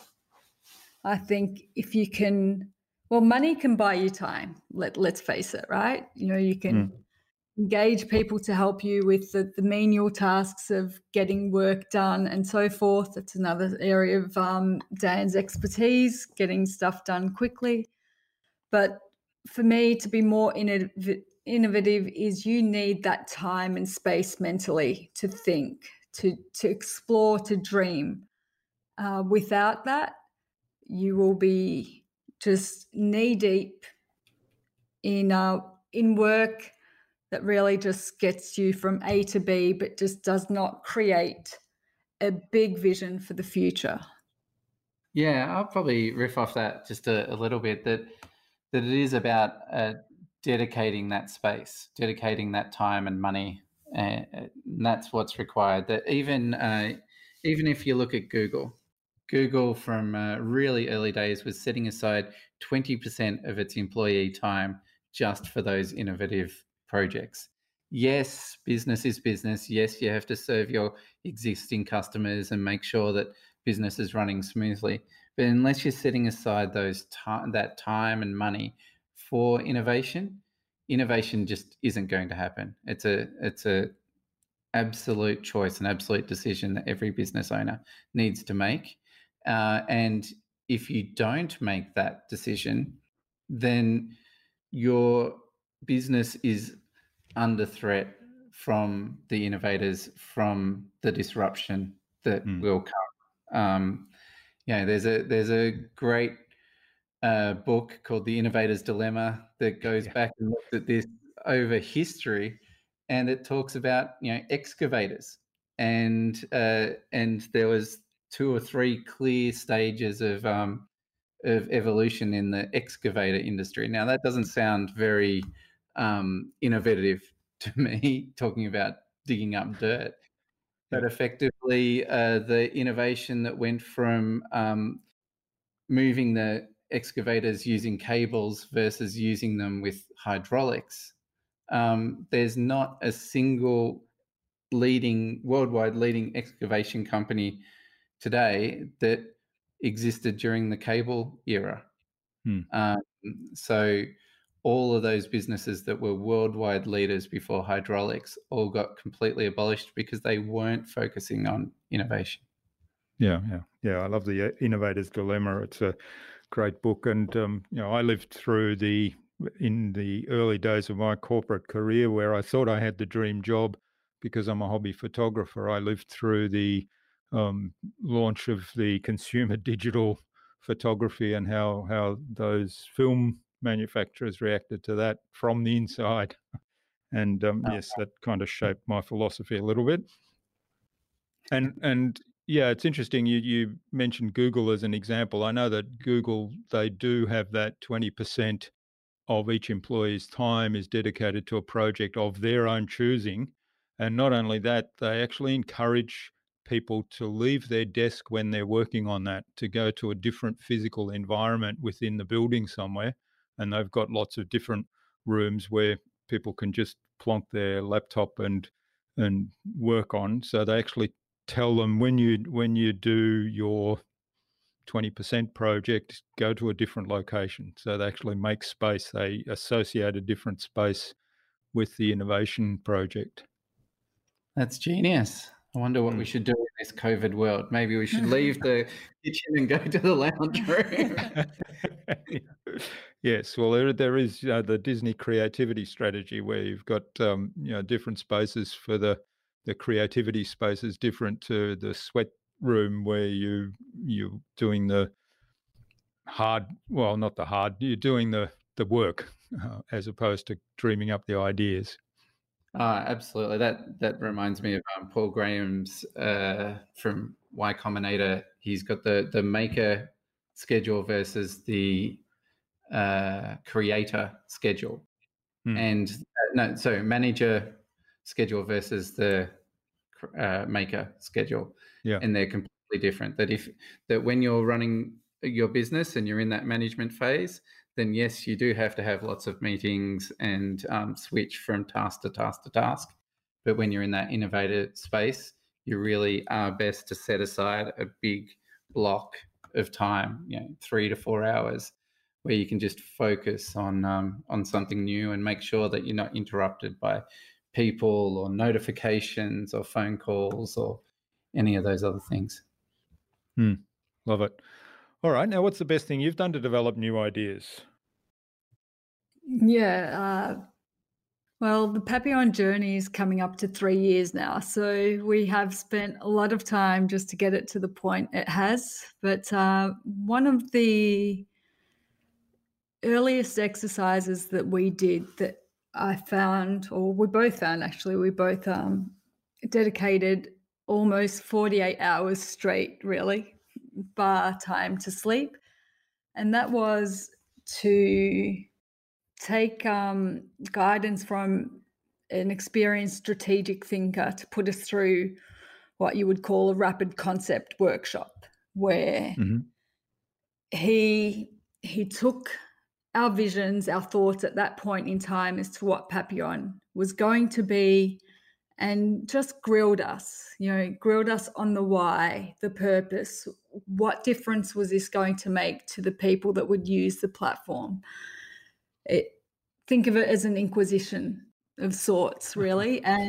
I think if you can, well, money can buy you time, let's face it, right? You can engage people to help you with the menial tasks of getting work done and so forth. That's another area of Dan's expertise, getting stuff done quickly. But for me, to be more innovative is you need that time and space mentally to think, to explore, to dream. Without that, you will be just knee deep in work that really just gets you from A to B, but just does not create a big vision for the future. Yeah, I'll probably riff off that just a little bit, that it is about dedicating that space, dedicating that time and money. And that's what's required. That even if you look at Google from really early days was setting aside 20% of its employee time just for those innovative projects. Yes, business is business. Yes, you have to serve your existing customers and make sure that business is running smoothly. But unless you're setting aside that time and money for innovation just isn't going to happen. It's a absolute choice, an absolute decision that every business owner needs to make. And if you don't make that decision, then your business is under threat from the innovators, from the disruption that will come. There's a great book called The Innovator's Dilemma that goes back and looks at this over history, and it talks about excavators, and there was 2 or 3 clear stages of evolution in the excavator industry. Now that doesn't sound very innovative to me, talking about digging up dirt, but effectively the innovation that went from moving the excavators using cables versus using them with hydraulics. There's not a single worldwide leading excavation company today that existed during the cable era. So all of those businesses that were worldwide leaders before hydraulics all got completely abolished because they weren't focusing on innovation. Yeah. I love The Innovator's Dilemma. It's a great book, and I lived through in the early days of my corporate career where I thought I had the dream job because I'm a hobby photographer. I lived through the launch of the consumer digital photography and how those film manufacturers reacted to that from the inside. And yes, that kind of shaped my philosophy a little bit. And yeah, it's interesting. You mentioned Google as an example. I know that Google, they do have that 20% of each employee's time is dedicated to a project of their own choosing. And not only that, they actually encourage people to leave their desk when they're working on that, to go to a different physical environment within the building somewhere. And they've got lots of different rooms where people can just plonk their laptop and work on. So they actually tell them when you do your 20% project, go to a different location. So they actually make space. They associate a different space with the innovation project. That's genius. I wonder what we should do in this COVID world. Maybe we should leave the kitchen and go to the lounge room. Yes, well, there is the Disney creativity strategy where you've got different spaces for the creativity spaces, different to the sweat room where you're doing the hard, well, not the hard, you're doing the work as opposed to dreaming up the ideas. Absolutely. That reminds me of Paul Graham's from Y Combinator. He's got the maker schedule versus the creator schedule, and manager schedule versus the maker schedule. Yeah, and they're completely different. That when you're running your business and you're in that management phase, then yes, you do have to have lots of meetings and switch from task to task to task. But when you're in that innovator space, you really are best to set aside a big block of time, 3 to 4 hours, where you can just focus on something new and make sure that you're not interrupted by people or notifications or phone calls or any of those other things. Love it. All right. Now, what's the best thing you've done to develop new ideas? Yeah. Well, the Papillon journey is coming up to 3 years now. So we have spent a lot of time just to get it to the point it has. But one of the earliest exercises that we did that I found, or we both found actually, we both dedicated almost 48 hours straight, really, bar time to sleep. And that was to take guidance from an experienced strategic thinker to put us through what you would call a rapid concept workshop, where he took our visions, our thoughts at that point in time as to what Papillon was going to be, and just grilled us on the why, the purpose, what difference was this going to make to the people that would use the platform. Think of it as an inquisition of sorts, really. And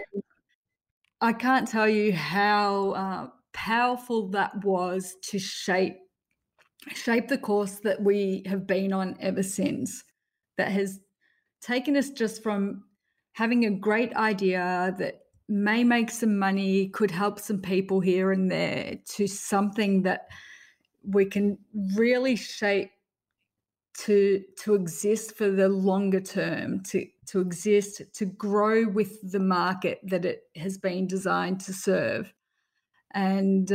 I can't tell you how powerful that was to shape the course that we have been on ever since, that has taken us just from having a great idea that may make some money, could help some people here and there, to something that we can really shape to exist for the longer term, to exist, to grow with the market that it has been designed to serve. And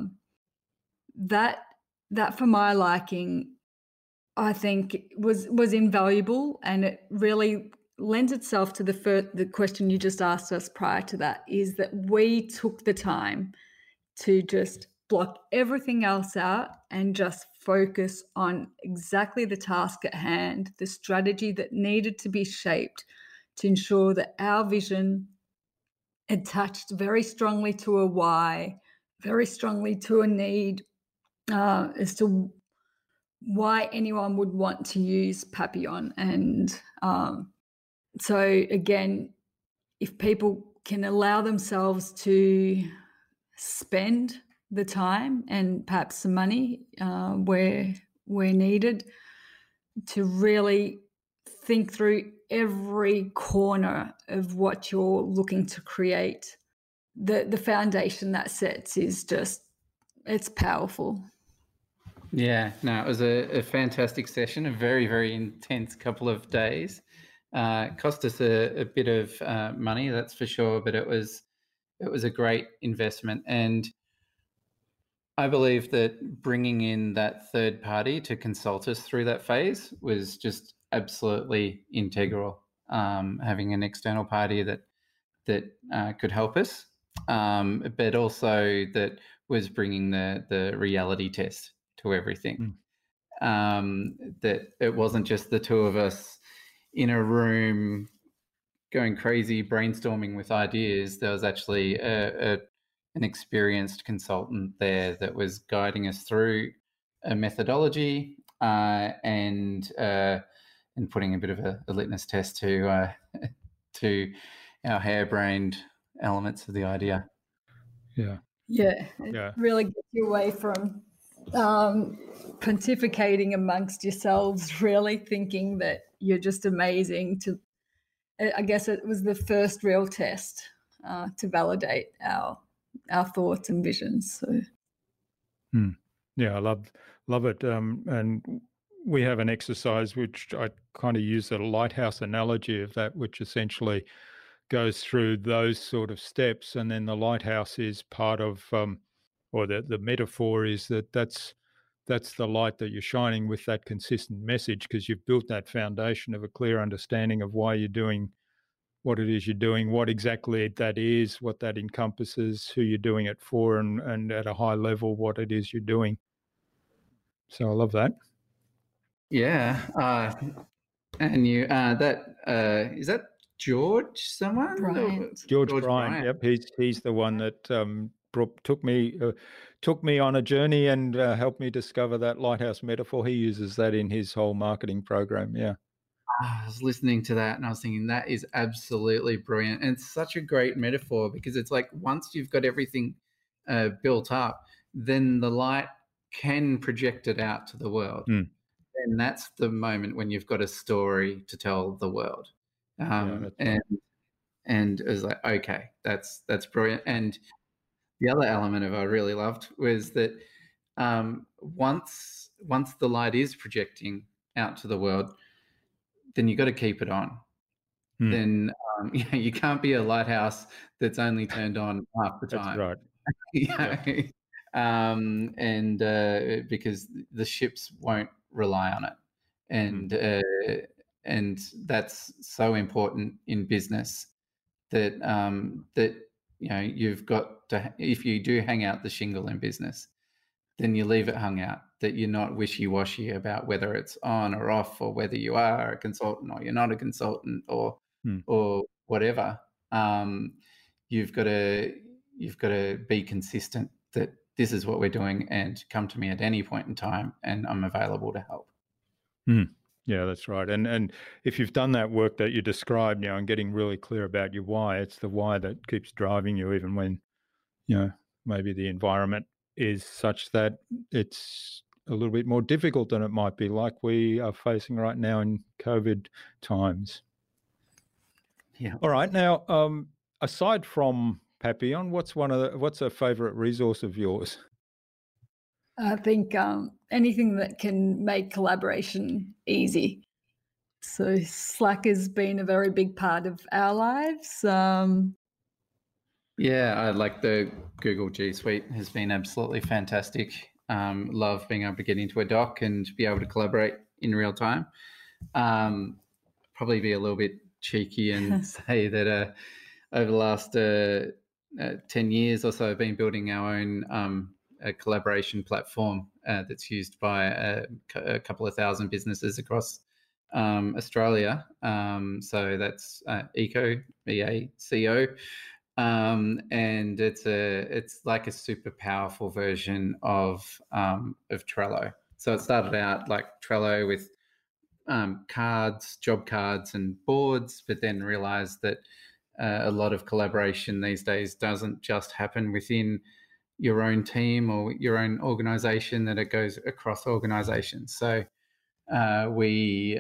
that for my liking, I think was invaluable, and it really lends itself to the question you just asked us prior to that, is that we took the time to just block everything else out and just focus on exactly the task at hand, the strategy that needed to be shaped to ensure that our vision attached very strongly to a why, very strongly to a need, as to why anyone would want to use Papillon. And so again, if people can allow themselves to spend the time and perhaps some money where needed, to really think through every corner of what you're looking to create, the foundation that sets is just, it's powerful. Yeah, no, it was a fantastic session, a very, very intense couple of days. Cost us a bit of money, that's for sure, but it was a great investment. And I believe that bringing in that third party to consult us through that phase was just absolutely integral. Having an external party that could help us, but also that was bringing the reality test to everything. That it wasn't just the two of us in a room going crazy brainstorming with ideas. There was actually an experienced consultant there that was guiding us through a methodology and putting a bit of a litmus test to our harebrained elements of the idea. Yeah. Yeah, it really gets you away from pontificating amongst yourselves, really thinking that you're just amazing. I guess it was the first real test to validate our thoughts and visions. So. Yeah, I love it. And we have an exercise which I kind of use a lighthouse analogy of that, which essentially goes through those sort of steps, and then the lighthouse is part of, or the metaphor is that's the light that you're shining with that consistent message, because you've built that foundation of a clear understanding of why you're doing what it is you're doing, what exactly that is, what that encompasses, who you're doing it for, and at a high level, what it is you're doing. So I love that. Yeah. And you, is that George someone? Bryant. George Bryant. Yep, he's the one that took me on a journey and helped me discover that lighthouse metaphor. He uses that in his whole marketing program. Yeah. I was listening to that and I was thinking that is absolutely brilliant. And it's such a great metaphor because it's like once you've got everything built up, then the light can project it out to the world. And that's the moment when you've got a story to tell the world. And it was like, okay, that's brilliant. And the other element of I really loved was that once the light is projecting out to the world, then you've got to keep it on. Then you can't be a lighthouse that's only turned on half the time. That's right. Because the ships won't rely on it, and that's so important in business that you've got to, if you do hang out the shingle in business, then you leave it hung out, that you're not wishy-washy about whether it's on or off, or whether you are a consultant or you're not a consultant, or whatever. You've got to be consistent that this is what we're doing, and come to me at any point in time and I'm available to help. Yeah, that's right. And if you've done that work that you described now and getting really clear about your why, it's the why that keeps driving you, even when, maybe the environment is such that it's a little bit more difficult than it might be, like we are facing right now in COVID times. Yeah. All right. Now, aside from Papillon, what's a favorite resource of yours? I think anything that can make collaboration easy. So Slack has been a very big part of our lives. Yeah, I like the Google G Suite has been absolutely fantastic. Love being able to get into a doc and be able to collaborate in real time. Probably be a little bit cheeky and say that over the last 10 years or so, I've been building our own a collaboration platform that's used by a couple of thousand businesses across Australia. So that's EACO, EACO. And it's like a super powerful version of Trello. So it started out like Trello with cards, job cards and boards, but then realized that a lot of collaboration these days doesn't just happen within your own team or your own organization, that it goes across organizations. So we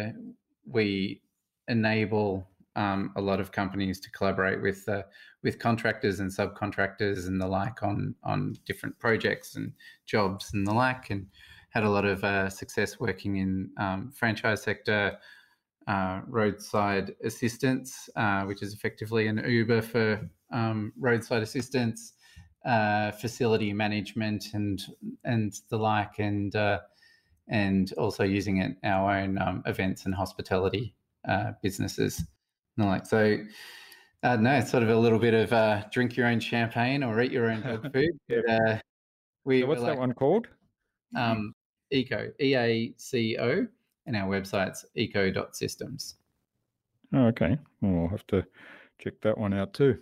enable a lot of companies to collaborate with contractors and subcontractors and the like on different projects and jobs and the like, and had a lot of success working in franchise sector, roadside assistance, which is effectively an Uber for roadside assistance, facility management and the like, and also using it our own events and hospitality businesses and the like. So I don't know, it's sort of a little bit of drink your own champagne or eat your own dog food. So what's that one called? EACO, EACO, and our website's eco.systems. Oh, okay. Well, I'll have to check that one out too.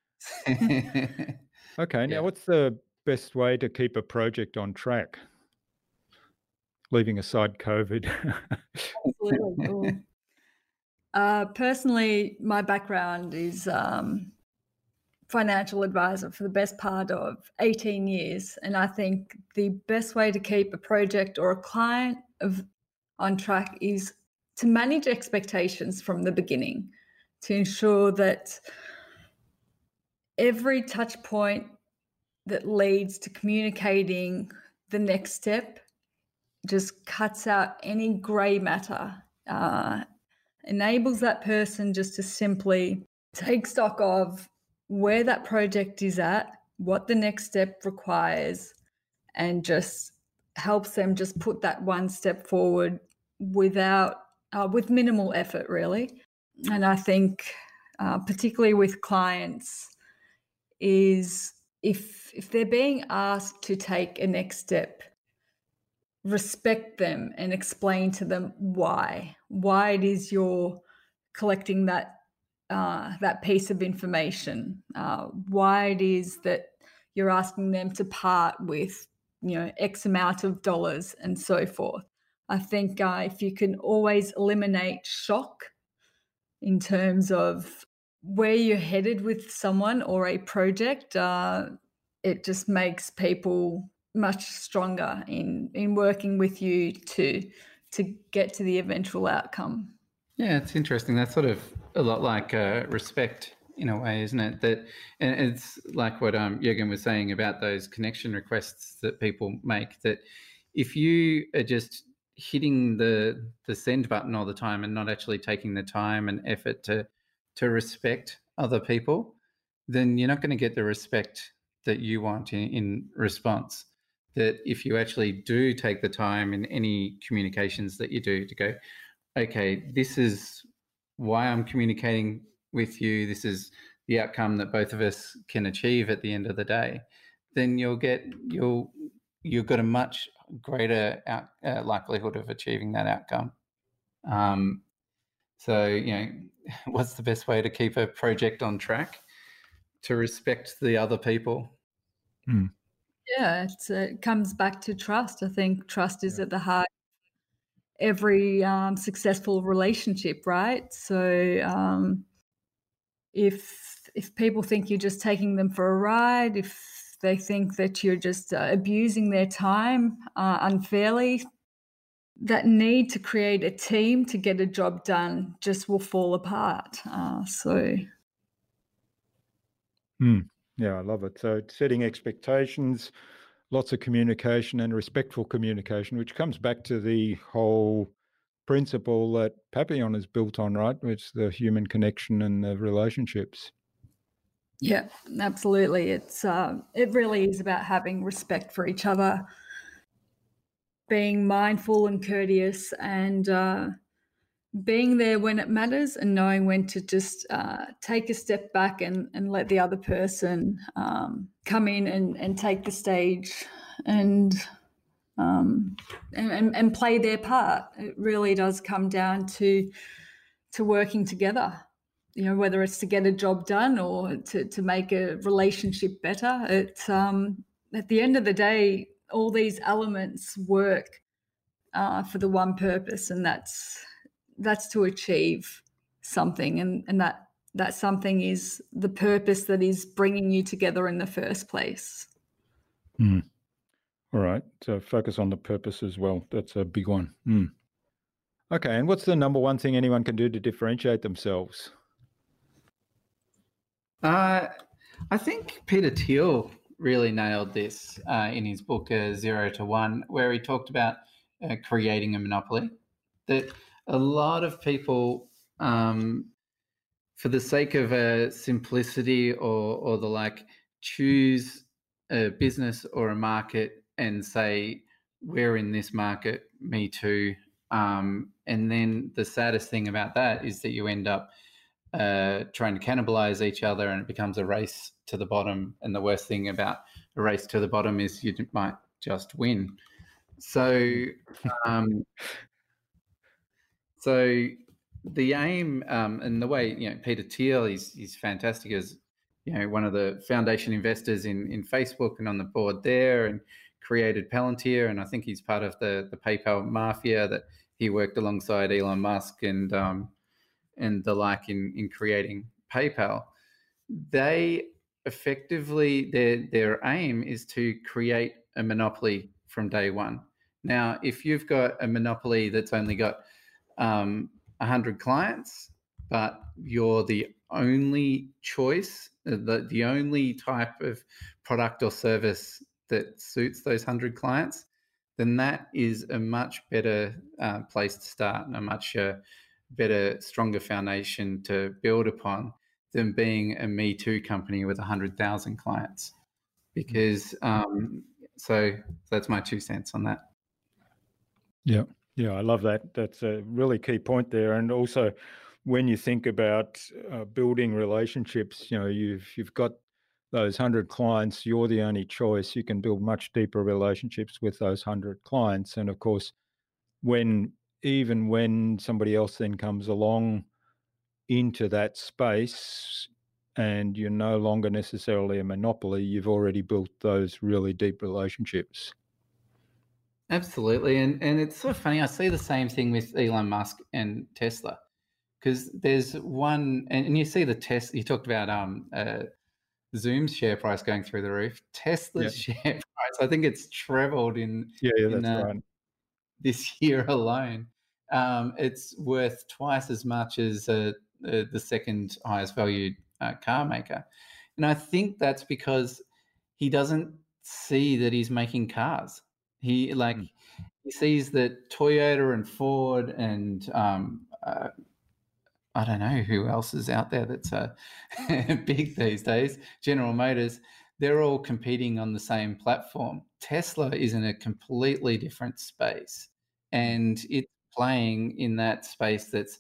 Okay. Now, what's the best way to keep a project on track, leaving aside COVID? Absolutely. Cool. Personally, my background is financial advisor for the best part of 18 years. And I think the best way to keep a project or a client on track is to manage expectations from the beginning, to ensure that every touch point that leads to communicating the next step just cuts out any grey matter, enables that person just to simply take stock of where that project is at, what the next step requires, and just helps them just put that one step forward with minimal effort, really. And I think particularly with clients is if they're being asked to take a next step, respect them and explain to them why it is you're collecting that piece of information, why it is that you're asking them to part with, X amount of dollars and so forth. I think if you can always eliminate shock in terms of where you're headed with someone or a project, it just makes people much stronger in working with you to get to the eventual outcome. Yeah, it's interesting. That's sort of a lot like respect in a way, isn't it? That, and it's like what Jürgen was saying about those connection requests that people make, that if you are just hitting the send button all the time and not actually taking the time and effort to respect other people, then you're not going to get the respect that you want in response. That if you actually do take the time in any communications that you do to go, okay, this is why I'm communicating with you, this is the outcome that both of us can achieve at the end of the day, then you've got a much greater likelihood of achieving that outcome. So, what's the best way to keep a project on track? To respect the other people. Mm. Yeah, it comes back to trust. I think trust is at the heart of every successful relationship, right? So if people think you're just taking them for a ride, if they think that you're just abusing their time unfairly, that need to create a team to get a job done just will fall apart. Yeah, I love it. So setting expectations, lots of communication and respectful communication, which comes back to the whole principle that Papillon is built on, right? It's the human connection and the relationships. Yeah, absolutely. It really is about having respect for each other, being mindful and courteous, and being there when it matters, and knowing when to just take a step back and let the other person come in and take the stage and play their part. It really does come down to working together, whether it's to get a job done or to make a relationship better. At the end of the day, all these elements work for the one purpose, and that's to achieve something, and that something is the purpose that is bringing you together in the first place. All right, so focus on the purpose as well. That's a big one. Okay, and what's the number one thing anyone can do to differentiate themselves? I think Peter Thiel really nailed this in his book 0 to 1, where he talked about creating a monopoly. That a lot of people, for the sake of simplicity or the like, choose a business or a market and say, we're in this market, me too. And then the saddest thing about that is that you end up trying to cannibalize each other, and it becomes a race to the bottom. And the worst thing about a race to the bottom is you might just win. So, so the aim and the way, Peter Thiel, he's fantastic as, one of the foundation investors in Facebook and on the board there, and created Palantir. And I think he's part of the PayPal mafia, that he worked alongside Elon Musk and the like in creating PayPal. They effectively their aim is to create a monopoly from day one. Now, if you've got a monopoly that's only got 100 clients, but you're the only choice, the only type of product or service that suits those 100 clients, then that is a much better place to start and a much better, stronger foundation to build upon than being a Me Too company with 100,000 clients. Because so that's my 2 cents on that. Yeah, I love that. That's a really key point there. And also, when you think about building relationships, you've got those 100 clients. You're the only choice. You can build much deeper relationships with those 100 clients. And of course, even when somebody else then comes along into that space, and you're no longer necessarily a monopoly, you've already built those really deep relationships. Absolutely. And it's so funny. I see the same thing with Elon Musk and Tesla, because there's one, and you see the you talked about Zoom's share price going through the roof. Tesla's share price, I think it's trebled in right. this year alone. It's worth twice as much as the second highest valued car maker. And I think that's because he doesn't see that he's making cars. He sees that Toyota and Ford and I don't know who else is out there that's big these days, General Motors, they're all competing on the same platform. Tesla is in a completely different space, and it's playing in that space that's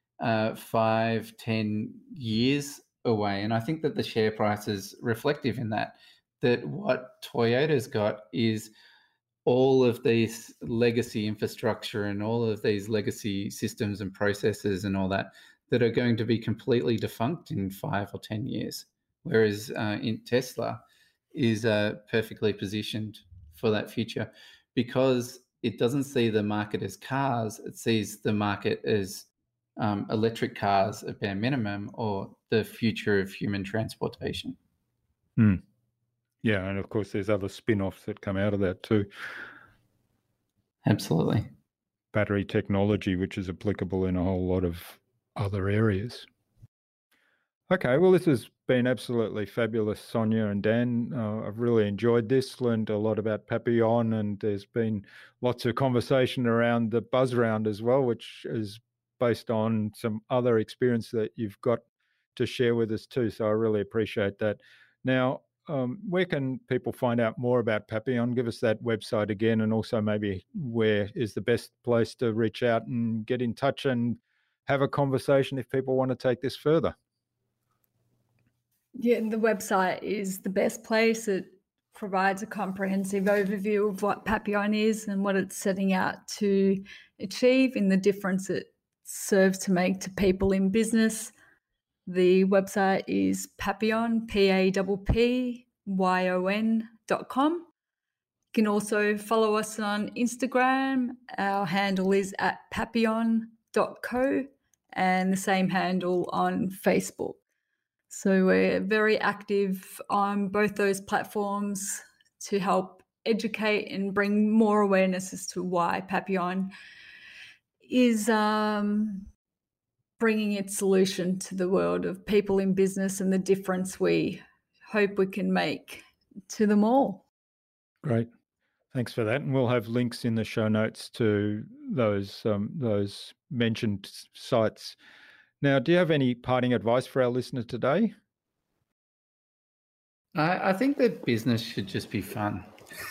5-10 years away. And I think that the share price is reflective in that what Toyota's got is all of these legacy infrastructure and all of these legacy systems and processes and all that are going to be completely defunct in 5 or 10 years. Whereas in Tesla is perfectly positioned for that future, because it doesn't see the market as cars, it sees the market as electric cars at bare minimum, or the future of human transportation. Yeah, and of course there's other spin-offs that come out of that too. Absolutely. Battery technology, which is applicable in a whole lot of other areas. Okay, well, this has been absolutely fabulous, Sonia and Dan. I've really enjoyed this, learned a lot about Papillon, and there's been lots of conversation around the Buzz Round as well, which is based on some other experience that you've got to share with us too. So I really appreciate that. Now, where can people find out more about Papillon? Give us that website again, and also maybe where is the best place to reach out and get in touch and have a conversation if people want to take this further. Yeah, the website is the best place. It provides a comprehensive overview of what Papillon is and what it's setting out to achieve and the difference it serves to make to people in business. The website is Papillon, PAPPYON.com. You can also follow us on Instagram. Our handle is @papillon.co, and the same handle on Facebook. So we're very active on both those platforms to help educate and bring more awareness as to why Papillon is bringing its solution to the world of people in business and the difference we hope we can make to them all. Great. Thanks for that. And we'll have links in the show notes to those mentioned sites. Now, do you have any parting advice for our listeners today? I think that business should just be fun.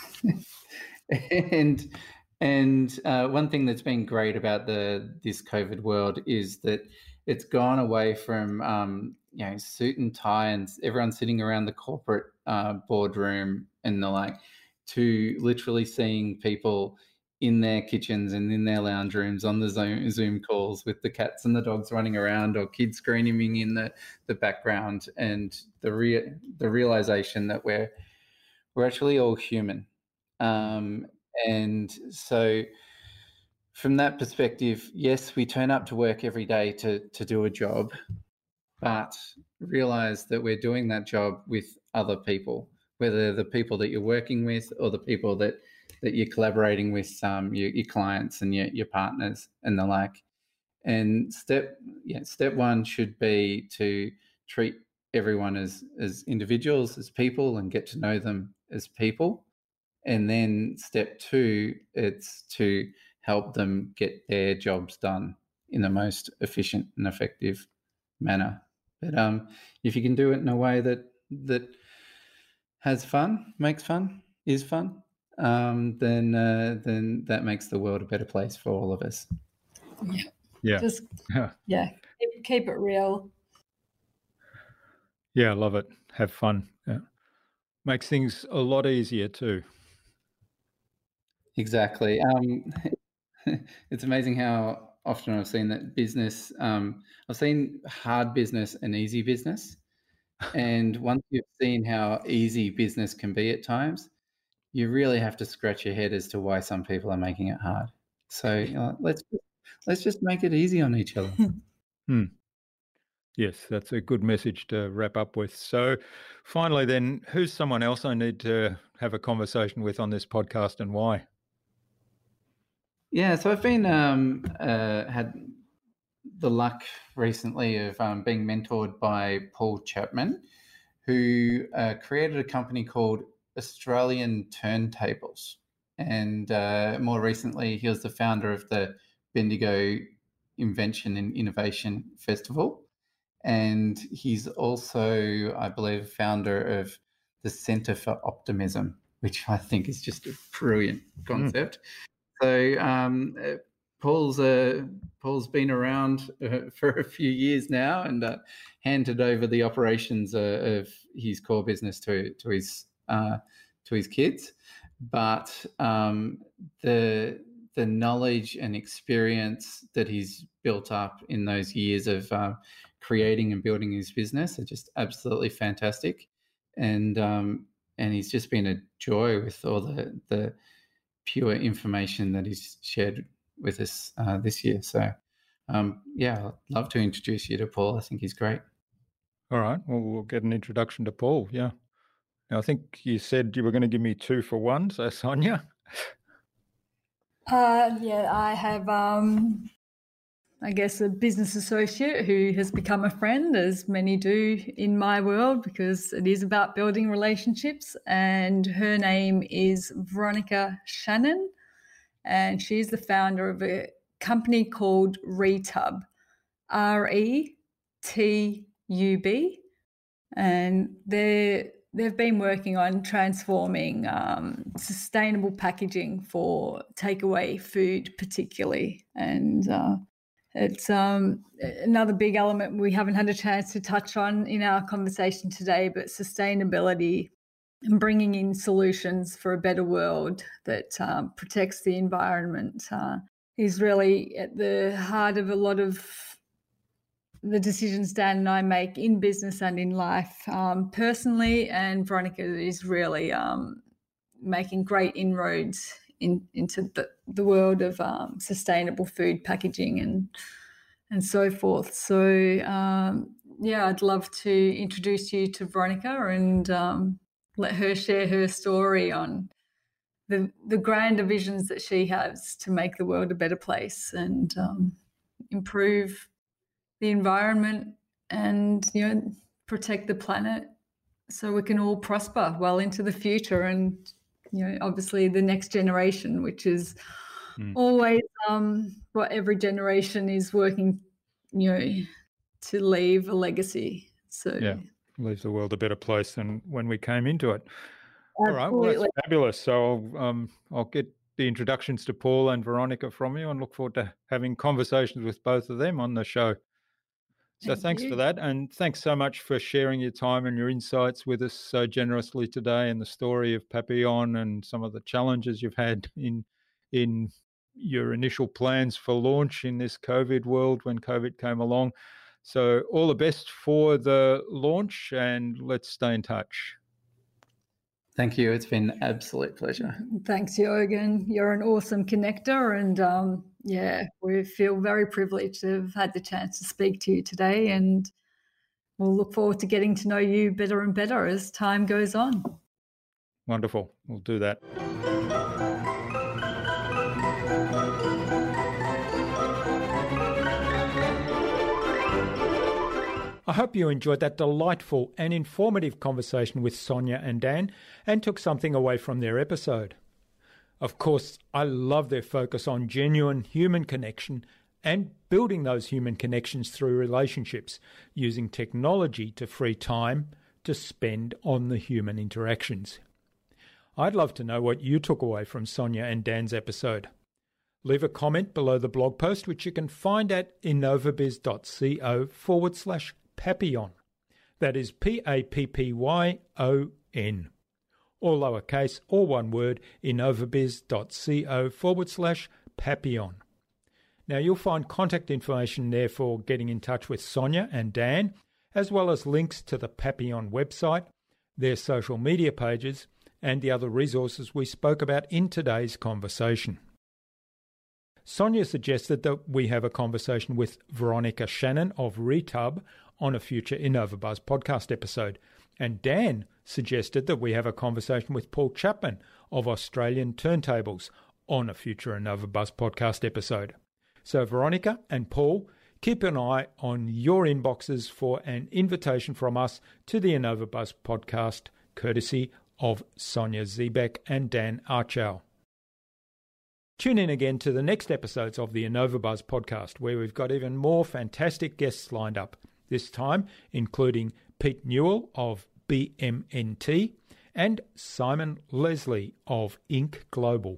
and one thing that's been great about this COVID world is that it's gone away from suit and tie and everyone sitting around the corporate boardroom and the like, to literally seeing people in their kitchens and in their lounge rooms on the Zoom calls with the cats and the dogs running around, or kids screaming in the background, and the realization that we're actually all human. And so from that perspective, yes, we turn up to work every day to do a job, but realize that we're doing that job with other people, whether the people that you're working with or the people that you're collaborating with, your clients and your partners and the like. And step one should be to treat everyone as individuals, as people, and get to know them as people. And then step two, it's to help them get their jobs done in the most efficient and effective manner. But if you can do it in a way that has fun, makes fun, is fun, then that makes the world a better place for all of us. Yeah. Just keep it real. Yeah, I love it. Have fun. Yeah. Makes things a lot easier too. Exactly. It's amazing how often I've seen that business. I've seen hard business and easy business. And once you've seen how easy business can be at times, you really have to scratch your head as to why some people are making it hard. So let's just make it easy on each other. Yes, that's a good message to wrap up with. So finally then, who's someone else I need to have a conversation with on this podcast and why? Yeah, so I've been had the luck recently of being mentored by Paul Chapman, who created a company called Australian Turntables. And more recently, he was the founder of the Bendigo Invention and Innovation Festival. And he's also, I believe, founder of the Centre for Optimism, which I think is just a brilliant concept. So Paul's been around for a few years now and handed over the operations of his core business to his kids. But the knowledge and experience that he's built up in those years of creating and building his business are just absolutely fantastic, and he's just been a joy with all the pure information that he's shared with us this year. So, I'd love to introduce you to Paul. I think he's great. All right. Well, we'll get an introduction to Paul. Yeah. Now, I think you said you were going to give me 2 for 1. So, Sonia? I have, I guess, a business associate who has become a friend, as many do in my world, because it is about building relationships. And her name is Veronica Shannon, and she's the founder of a company called Retub, RETUB, and they've been working on transforming sustainable packaging for takeaway food, particularly, and it's another big element we haven't had a chance to touch on in our conversation today, but sustainability and bringing in solutions for a better world that protects the environment is really at the heart of a lot of the decisions Dan and I make in business and in life personally. And Veronica is really making great inroads into the world of sustainable food packaging and so forth. So, I'd love to introduce you to Veronica and let her share her story on the grander visions that she has to make the world a better place and improve the environment and protect the planet so we can all prosper well into the future and obviously the next generation, which is always what every generation is working to leave a legacy. So leaves the world a better place than when we came into it. Absolutely. All right, well, that's fabulous. So I'll get the introductions to Paul and Veronica from you and look forward to having conversations with both of them on the show. So thanks for that. And thanks so much for sharing your time and your insights with us so generously today, and the story of Papillon and some of the challenges you've had in your initial plans for launch in this COVID world when COVID came along. So all the best for the launch, and let's stay in touch. Thank you. It's been an absolute pleasure. Thanks, Jürgen. You're an awesome connector, and we feel very privileged to have had the chance to speak to you today. And we'll look forward to getting to know you better and better as time goes on. Wonderful. We'll do that. I hope you enjoyed that delightful and informative conversation with Sonia and Dan and took something away from their episode. Of course, I love their focus on genuine human connection and building those human connections through relationships, using technology to free time to spend on the human interactions. I'd love to know what you took away from Sonia and Dan's episode. Leave a comment below the blog post, which you can find at innovabiz.co/Papillon. That is Pappyon, all lowercase, all one word, innovabiz.co/Papillon. Now you'll find contact information there for getting in touch with Sonia and Dan, as well as links to the Papillon website, their social media pages, and the other resources we spoke about in today's conversation. Sonia suggested that we have a conversation with Veronica Shannon of Retub on a future InnovaBuzz podcast episode, and Dan suggested that we have a conversation with Paul Chapman of Australian Turntables on a future InnovaBuzz podcast episode. So Veronica and Paul, keep an eye on your inboxes for an invitation from us to the InnovaBuzz podcast, courtesy of Sonia Zebek and Dan Archow. Tune in again to the next episodes of the InnovaBuzz podcast, where we've got even more fantastic guests lined up, this time including Pete Newell of BMNT and Simon Leslie of Inc. Global.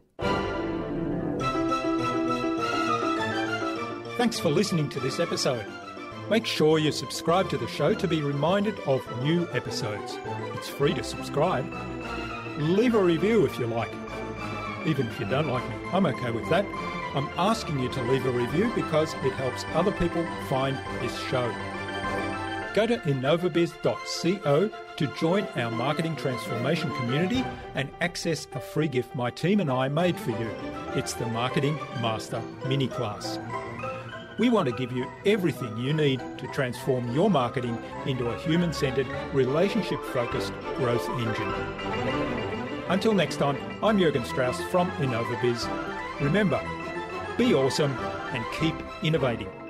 Thanks for listening to this episode. Make sure you subscribe to the show to be reminded of new episodes. It's free to subscribe. Leave a review if you like. Even if you don't like me, I'm okay with that. I'm asking you to leave a review because it helps other people find this show. Go to innovabiz.co to join our marketing transformation community and access a free gift my team and I made for you. It's the Marketing Master Mini Class. We want to give you everything you need to transform your marketing into a human-centered, relationship-focused growth engine. Until next time, I'm Jürgen Strauss from InnovaBiz. Remember, be awesome and keep innovating.